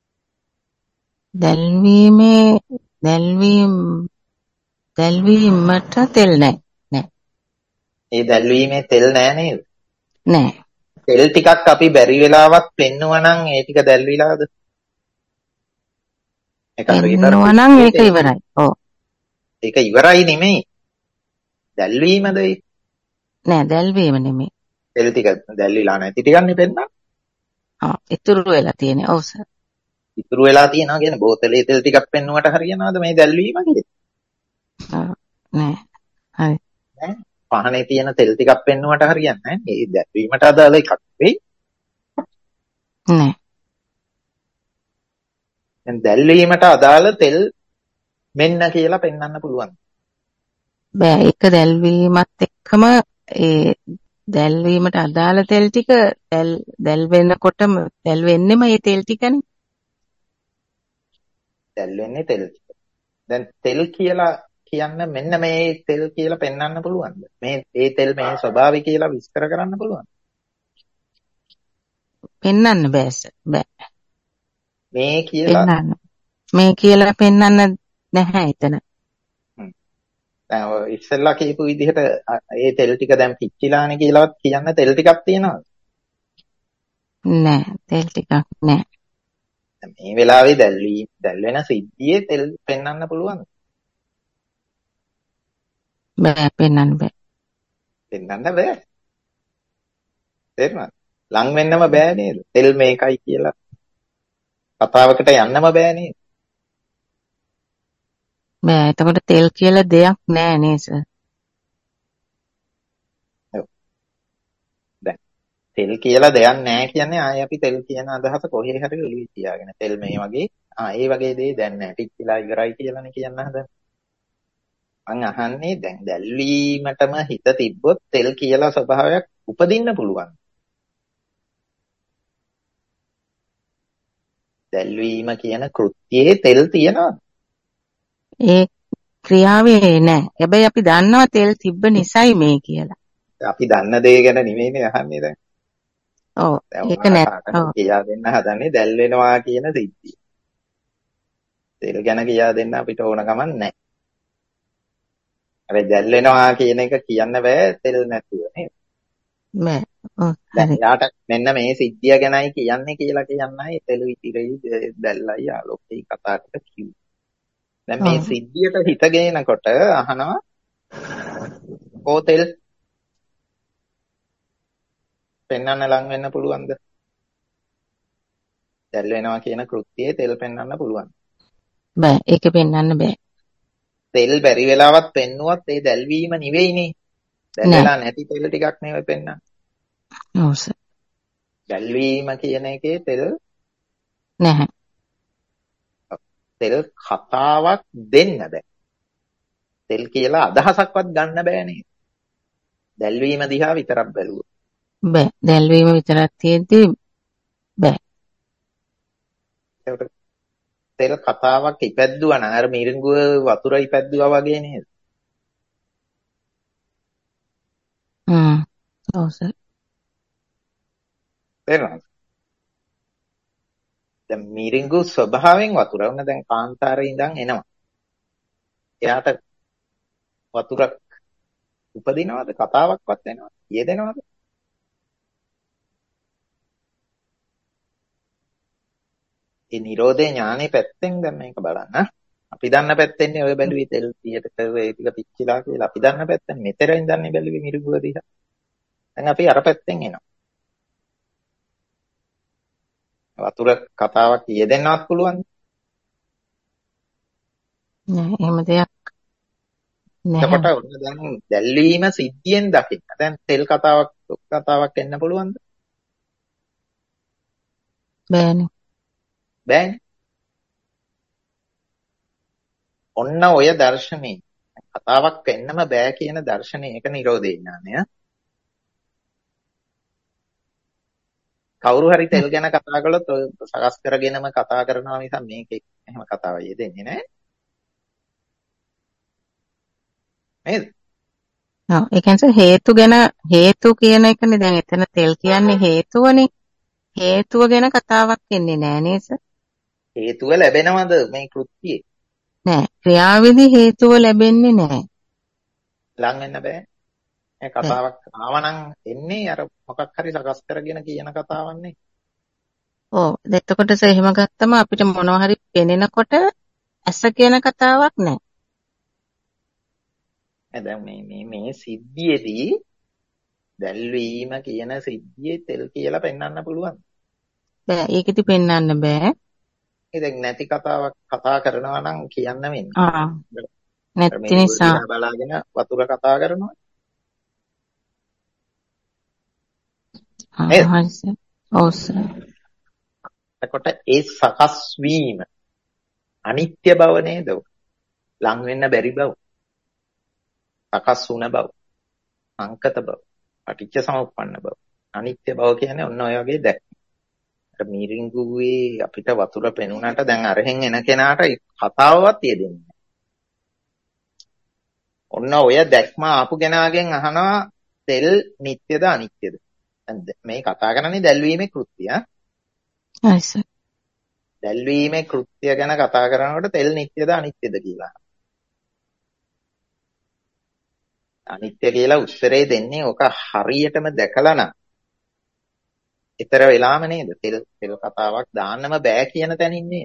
දැල්වීමේ දැල්වීම දැල්වීමට තෙල් නෑ. නෑ. ඒ දැල්වීමේ තෙල් නෑ නේද? නෑ. තෙල් ටිකක් අපි බැරි වෙලාවක් පෙන්නුවා නම් ඒ ටික දැල්විලාද? ඒක හරියට එන්නවා නම් ඒක ඉවරයි. ඔව්. ඒක ඉවරයි නෙමෙයි. දැල්වීමද ඒ? නෑ දැල්වීම නෙමෙයි. තෙල් ටික දැල්විලා නැති ටිකන්නේ පෙන්නන. ආ ඉතුරු වෙලා තියෙන්නේ. ඔව් සර්. ඉතුරු වෙලා තියෙනවා කියන්නේ බෝතලේ තෙල් ටිකක් පෙන්නුවට හරියනවද මේ දැල්වීම කියන්නේ? ආ නෑ. හරි. නෑ. පහනේ තියෙන තෙල් ටිකක් පෙන්නුවට හරියන්නේ නැහැ. මේ දැල්වීමට අදාළ එකක් වෙයි. නෑ. දැන් දැල්වීමට අදාළ තෙල් මෙන්න කියලා පෙන්වන්න පුළුවන්. බෑ ඒක දැල්වීමත් එක්කම ඒ දැල්වීමට අදාළ තෙල් ටික දැල් දැල් වෙනකොටම දැල් වෙන්නෙම මේ තෙල් ටිකනේ. දැල් වෙන්නේ තෙල් ටික. දැන් තෙල් කියලා කියන්න මෙන්න මේ තෙල් කියලා පෙන්වන්න පුළුවන්ද? මේ ඒ තෙල් මේ ස්වභාවය කියලා විස්තර කරන්න පුළුවන්. පෙන්වන්න බෑ සර්. බෑ. මේ කියලා පෙන්වන්න. මේ කියලා පෙන්වන්න නැහැ එතන. දැන් ඔය ඉස්සෙල්ලා කියපු විදිහට ඒ තෙල් ටික දැන් පිච්චිලානේ කියලාවත් කියන්න තෙල් ටිකක් තියෙනවද? නෑ තෙල් ටිකක් නෑ. මේ වෙලාවේ දැල්වි දැල් වෙන සිද්ධියේ තෙල් පෙන්වන්න පුළුවන්. බෑ පෙන්වන්න බෑ. පෙන්වන්න බෑ. තේරුණාද? ලං වෙන්නම බෑ නේද? තෙල් මේකයි කියලා කතාවකට යන්නම බෑ නේද? බෑ එතකොට තෙල් කියලා දෙයක් නෑ නේ සර්. ඔව්. දැන් තෙල් කියලා දෙයක් නෑ කියන්නේ ආයේ අපි තෙල් කියන අදහස කොහේ හරි ඔළුවේ තියාගෙන තෙල් මේ වගේ ආ ඒ වගේ දේ දැන් නෑ පිච්චිලා ඉවරයි කියලානේ කියන්න හදන්නේ. මං අහන්නේ දැන් දැල්වීමටම හිත තිබ්බොත් තෙල් කියලා ස්වභාවයක් උපදින්න පුළුවන්. දැල්වීම කියන කෘත්‍යයේ තෙල් තියනවද? ඒ ක්‍රියාවේ නෑ. හැබැයි අපි දන්නවා තෙල් තිබ්බ නිසයි මේ කියලා. අපි දන්න දේ ගැන නෙමෙයිනේ අහන්නේ දැන්. ඔව් දැන් ඒක ඔයාලා නැත්. කාටද ඔව් කියා දෙන්න හදන්නේ දැල් වෙනවා කියන සිද්ධිය. තෙල් ගැන කියා දෙන්න අපිට ඕන ගමන් නැහැ. හැබැයි දැල් වෙනවා කියන එක කියන්න බෑ තෙල් නැතුව නේද? බෑ. ඔව් දැන් හරි. යාට මෙන්න මේ සිද්ධිය ගැනයි කියන්නේ කියලා කියන්නයි තෙල් ඉතිරෙයි දැල්ලයි ආලෝකයි කතා ටික කිව්වේ. දැන් මේ ඔව් සිද්ධියට හිත ගේනකොට අහනවා කෝ තෙල් පෙන්වන්න ලං වෙන්න පුළුවන්ද? දැල් වෙනවා කියන කෘත්‍යයේ තෙල් පෙන්වන්න පුළුවන්. බෑ. ඒක පෙන්වන්න බෑ. තෙල් බැරි වෙලාවත් පෙන්නුවත් ඒ දැල්වීම නෙවෙයිනේ. දැල් නෑ. වෙලා නැති තෙල් ටිකක් නෙවෙයි පෙන්වන්නේ. ඔව් සර්. දැල්වීම කියන එකේ තෙල් නැහැ. තෙල් කතාවක් දෙන්න බෑ. තෙල් කියලා අදහසක්වත් ගන්න බෑ නේද? දැල්වීම දිහා විතරක් බැලුවොත්. බෑ. දැල්වීම විතරක් තියෙද්දි බෑ. ඒකට තෙල් කතාවක් ඉපැද්දුවා නම් අර මිරිඟුව වතුර ඉපැද්දුවා වගේ නේද? හ්ම්. ඔව් සර්. තේරෙනවද? දැන් මිරිඟු ස්වභාවයෙන් වතුර වුණ දැන් කාන්තාරේ ඉඳන් එනවා. එයාට වතුරක් උපදිනවද? කතාවක්වත් එනවද? යෙදෙනවද? ඒ නිරෝධේ ඥානෙ පැත්තෙන් දැන් මේක බලන්න. අපි දන්න පැත්තෙන්නේ ඔය බැලුවේ තෙල් පියට කරේ ටික පිච්චිලා කියලා. අපි දන්න පැත්තෙන් මෙතර ඉඳන්නේ බැලුවේ මිරිඟුව දිහා. දැන් අපි අර පැත්තෙන් එනවා. වතුර කතාවක් යෙදෙන්නවත් පුළුවන්. නෑ එහෙම දෙයක් එතකොට නැහැ. ඔන්න දැන් දැල්වීම සිද්ධියෙන් දකින්න. දැන් තෙල් කතාවක් කතාවක් එන්න පුළුවන්ද? බෑනේ. බෑනේ. ඔන්න ඔය දර්ශනේ කතාවක් වෙන්නම බෑ කියන දර්ශනේ ඒක නිරෝධේ ඥානය. කවුරු හරි තෙල් ගැන කතා කළොත් ඔය සකස් කරගෙනම කතා කරනවා නිසා මේකේ එහෙම කතාවක් යෙදෙන්නේ නැහැ. නේද? ඔව් ඒ කියන්නේ හේතු ගැන හේතු කියන එකනේ දැන් එතන තෙල් කියන්නේ හේතුවනේ. හේතුව ගැන කතාවක් එන්නේ නෑ නේද? හේතුව ලැබෙනවද මේ කෘත්‍යයේ? නෑ. ක්‍රියාවේදී හේතුව ලැබෙන්නේ නෑ. ලං වෙන්න බෑ. මේ කතාවක් ආවනම් එන්නේ අර මොකක් හරි සකස් කරගෙන කියන කතාවන්නේ. ඔව් එතකොට එහෙම ගත්තම අපිට මොනවා හරි පෙනෙනකොට ඇස කියන කතාවක් නෑ. දැන් මේ මේ මේ සිද්ධියේදී දැල්වීම කියන සිද්ධියේ තෙල් කියලා පෙන්වන්න පුළුවන්. බෑ ඒකෙදි පෙන්වන්න බෑ. ඒ දැන් නැති කතාවක් කතා කරනවා නම් කියන්න වෙන්නේ. ආ නැති නිසා බලාගෙන වතුර කතා කරනවා. ආ හරි සර්. ඔව් සර්. එතකොට ඒ සකස් වීම අනිත්‍ය බව නේද? ලං වෙන්න බැරි බව. සකස් වුණ බව. සංකත බව. පටිච්ච සමුප්පන්න බව. අනිත්‍ය බව කියන්නේ ඔන්න ඔය වගේ දැක්ම. අර මිරිඟුවේ අපිට වතුර පෙනුනට දැන් අරහෙන් එන කෙනාට කතාවවත් යෙදෙන්නේ නැහැ. ඔන්න ඔය දැක්ම ආපු කෙනාගෙන් අහනවා තෙල් නිට්ටයද අනිත්‍යද? මේ කතා කරන්නේ දැල්වීමේ කෘත්‍යය. හරි සර්. දැල්වීමේ කෘත්‍ය ගැන කතා කරනකොට තෙල් නිට්ටයද අනිත්‍යද කියලා. අනිත්‍ය කියලා උත්තරේ දෙන්නේ ඔක හරියටම දැකලා නම්. ඊතර වෙලාම නේද? තෙල් තෙල් කතාවක් දාන්නම බෑ කියන තැනින් නේද?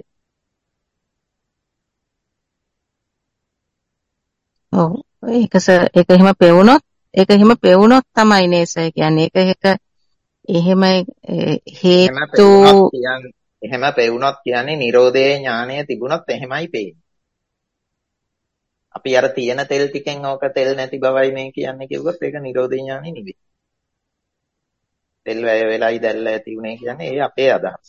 ඔව් ඒක සර් ඒක එහෙම පෙවුනොත් ඒක එහෙම පෙවුනොත් තමයි නේ සර් කියන්නේ ඒක එක එහෙම හේතු එහෙම පෙවුනොත් කියන්නේ නිරෝධයේ ඥානය තිබුණොත් එහෙමයි පේන්නේ. අපි අර තියෙන තෙල් ටිකෙන් ඕක තෙල් නැති බවයි මේ කියන්නේ කිව්වොත් ඒක නිරෝධේ ඥානෙ නෙවෙයි. තෙල් වැය වෙලයි දැල්ල ඇති උනේ කියන්නේ ඒ අපේ අදහස්.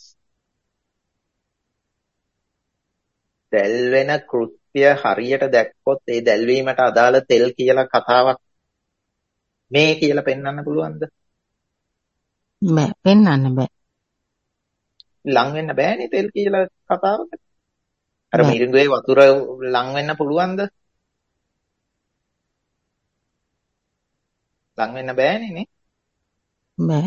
දැල් වෙන කෘත්‍ය හරියට දැක්කොත් ඒ දැල්වීමට අදාළ තෙල් කියලා කතාවක් මේ කියලා පෙන්වන්න පුළුවන්ද? බෑ පෙන්වන්න බෑ. ලං වෙන්න බෑනේ තෙල් කියලා කතාවක. අර මිරිඟුවේ වතුර ලං වෙන්න පුළුවන්ද? ලං වෙන්න බෑනේ නේ. බෑ.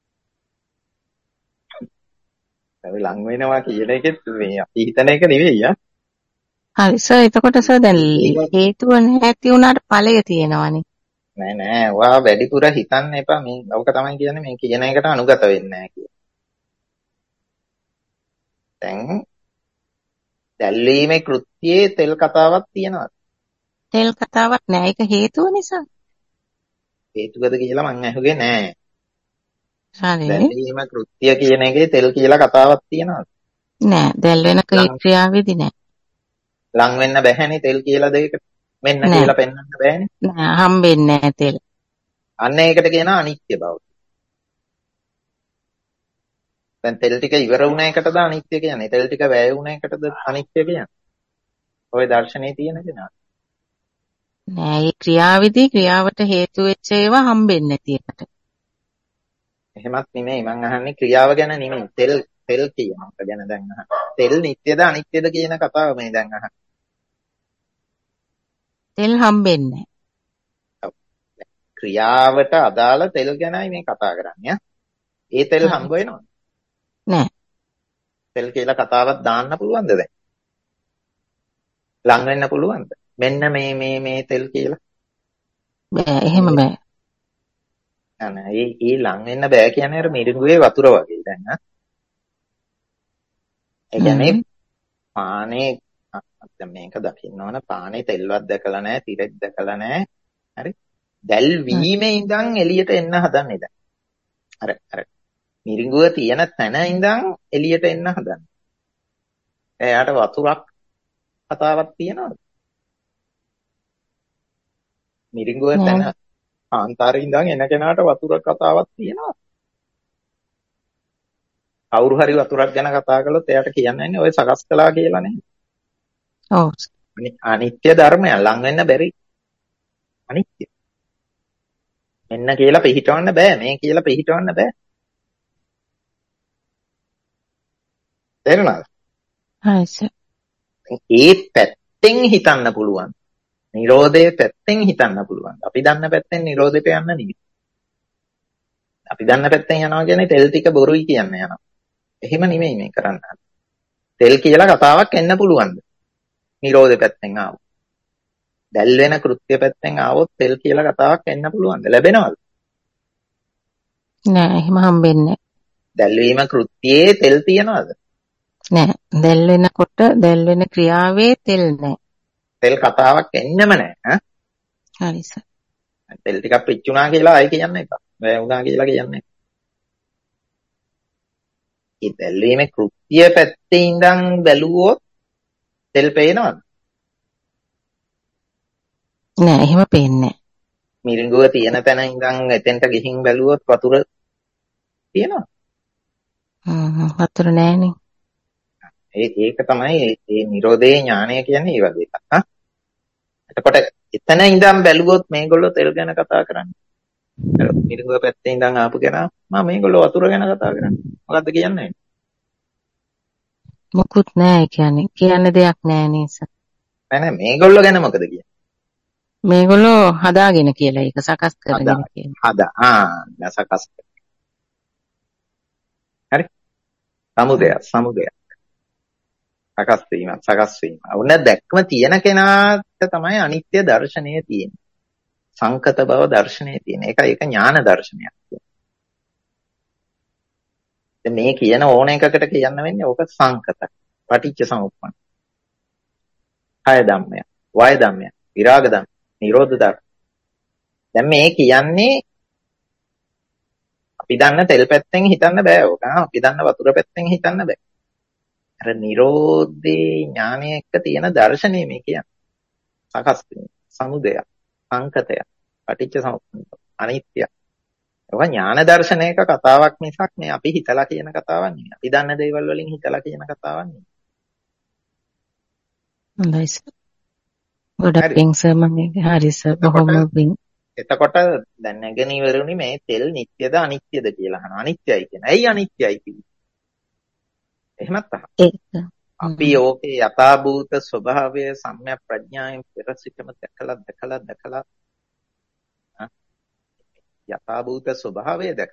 අපි ලං වෙනවා කියන එකෙත් මේ අපි හිතන එක නෙවෙයි ආ. හරි සර් එතකොට සර් දැන් හේතුව නැති වුණාට ඵලය තියෙනවනේ. නෑ නෑ ඔයා වැඩිපුර හිතන්න එපා මේ ඔක තමයි කියන්නේ මේ කියන එකට අනුගත වෙන්නේ නැහැ කියලා. දැන් දැල්වීමේ කෘත්‍යයේ තෙල් කතාවක් තියෙනවා. තෙල් කතාවක් නෑ ඒක හේතුව නිසා. හේතුවද කියලා මං අහුවේ නෑ. හරි. දැල්වීම කෘත්‍ය කියන එකේ තෙල් කියලා කතාවක් තියෙනවා. නෑ දැල් වෙන ක්‍රියාවේදී නෑ. ලං වෙන්න බැහැනේ තෙල් කියලා දෙයකට. මෙන්න කියලා පෙන්වන්න බෑනේ. නෑ හම්බෙන්නේ නෑ තෙල්. අන්න ඒකට කියනවා අනිත්‍ය බව. දැන් තෙල් ටික ඉවර වුණ එකටද අනිත්‍ය කියන්නේ. තෙල් ටික වැය වුණ එකටද අනිත්‍ය කියන්නේ. ඔය දර්ශනේ තියෙන කෙනා. නෑ ඒ ක්‍රියාවේදී ක්‍රියාවට හේතු වෙච්ච ඒවා හම්බෙන්නේ නැති එකට. එහෙමත් නෙමෙයි මං අහන්නේ ක්‍රියාව ගැන නෙමෙයි. තෙල් තෙල් කියන එක ගැන දැන් අහන්නේ. තෙල් නිට්ටයද අනිත්‍යද කියන කතාව මේ දැන් අහන්නේ. තෙල් හම්බෙන්නේ නැහැ. ක්‍රියාවට අදාළ තෙල් ගැනයි මේ කතා කරන්නේ. ඒ තෙල් හම්බ වෙනවද? නෑ. තෙල් කියලා කතාවක් දාන්න පුළුවන්ද දැන්? ලං වෙන්න පුළුවන්ද? මෙන්න මේ මේ මේ තෙල් කියලා. බෑ එහෙම බෑ. නෑ ඒ ඒ ලං වෙන්න බෑ කියන්නේ අර මිරිඟුවේ වතුර වගේ දැන් ආ. ඒ කියන්නේ පානේ දැන් මේක දකින්න ඕන පානේ තෙල්වත් දැකලා නැහැ තිරෙත් දැකලා නැහැ. හරි? දැල්වීමේ ඉඳන් එළියට එන්න හදන්නේ දැන්. අර අර මිරිඟුව තියෙන තැන ඉඳන් එළියට එන්න හදන්නේ. එයාට වතුරක් කතාවක් තියෙනවද? මිරිඟුව තැන කාන්තාරේ ඉඳන් එන කෙනාට වතුර කතාවක් තියෙනවා. කවුරු හරි වතුරක් ගැන කතා කළොත් එයාට කියන්නේ ඔය සකස් කළා කියලා නේ. ඔව්. අනිත්‍ය ධර්මය ලං වෙන්න බැරි. අනිත්‍ය. මෙන්න කියලා පිළිහිටවන්න බෑ. මේ කියලා පිළිහිටවන්න බෑ. තේරුණාද? හරි සර්. ඒ පැත්තෙන් හිතන්න පුළුවන්. නිරෝධයේ පැත්තෙන් හිතන්න පුළුවන්. අපි දන්න පැත්තෙන් නිරෝධයට යන්න නෙමෙයි. අපි දන්න පැත්තෙන් යනවා කියන්නේ තෙල් ටික බොරුයි කියන්න යනවා. එහෙම නෙමෙයි මේ කරන්න. තෙල් කියලා කතාවක් එන්න පුළුවන්ද? නිරෝධය පැත්තෙන් ආවොත්. දැල් වෙන කෘත්‍ය පැත්තෙන් ආවොත් තෙල් කියලා කතාවක් එන්න පුළුවන්ද? ලැබෙනවද? නෑ එහෙම හම්බෙන්නේ නෑ. දැල්වීම කෘත්‍යයේ තෙල් තියනවද? නෑ. දැල් වෙනකොට දැල් වෙන ක්‍රියාවේ තෙල් නෑ. තෙල් කතාවක් එන්නෙම නෑ ඈ. හරි සර්. තෙල් ටිකක් පිච්චුණා කියලා ආයි කියන්න එපා. වැය වුණා කියලා කියන්නේ. ඒ දැල්වීමේ කෘත්‍ය පැත්තේ ඉඳන් බැලුවොත් තෙල් පේනවද? නෑ එහෙම පේන්නේ නෑ. මිරිඟුව තියෙන තැන ඉඳන් එතෙන්ට ගිහින් බැලුවොත් වතුර තියෙනවද? හ්ම් වතුර නෑනේ. ඒ ඒක තමයි මේ නිරෝධයේ ඥානය කියන්නේ ඒ වගේ එකක්. හා. එතකොට එතන ඉඳන් බැලුවොත් මේගොල්ලෝ තෙල් ගැන කතා කරන්නේ. අර මිරිඟුව පැත්තේ ඉඳන් ආපු කෙනා මම මේගොල්ලෝ වතුර ගැන කතා කරන්නේ. මොකද්ද කියන්නේ? මොකුත් නෑ කියන්නේ. කියන්න දෙයක් නෑ නේස. නෑ නෑ මේගොල්ලෝ ගැන මොකද කියන්නේ? මේගොල්ලෝ හදාගෙන කියලා ඒක සකස් කරගෙන කියලා. හදා. ආ සකස්. හරි. සමුදය සමුදය. සකස් වීම සකස් වීම. උන දැක්ම තියෙන කෙනාට තමයි අනිත්‍ය දර්ශනය තියෙන්නේ. සංකත බව දර්ශනය තියෙන්නේ. ඒක ඒක ඥාන දර්ශනයක්. දැන් මේ කියන ඕන එකකට කියන්න වෙන්නේ ඕක සංකත. පටිච්ච සමුප්පන්න. හය ධම්මය, වය ධම්මය, විරාග ධම්මය, නිරෝධ ධර්ම. දැන් මේ කියන්නේ අපි දන්න තෙල් පැත්තෙන් හිතන්න බෑ ඕක. අපි දන්න වතුර පැත්තෙන් හිතන්න බෑ. අර නිරෝධේ ඥානය එක්ක තියෙන දර්ශනය මේ කියන්නේ. සකස් වීම, සමුදය, සංකතය, පටිච්ච සමුප්පන්න, අනිත්‍ය. ඒක ඥාන දර්ශනයක කතාවක් මිසක් මේ අපි හිතලා කියන කතාවක් නෙවෙයි. අපි දන්න දේවල් වලින් හිතලා කියන කතාවක් නෙවෙයි. හොඳයි සර්. ගොඩක් පිං සර් මම හරි සර් බොහොම පිං. එතකොට දැන් නැගෙන ඉවරුනි මේ තෙල් නිට්ටයද අනිත්‍යද කියලා අහනවා. අනිත්‍යයි කියන. ඇයි අනිත්‍යයි කිව්වේ? එහෙමත් අහන්න. ඒක. අපි ඕකේ යථාභූත ස්වභාවය සම්‍යක් ප්‍රඥාවෙන් පෙර සිටම දැකලා දැකලා දැකලා යථාභූත ස්වභාවය දැක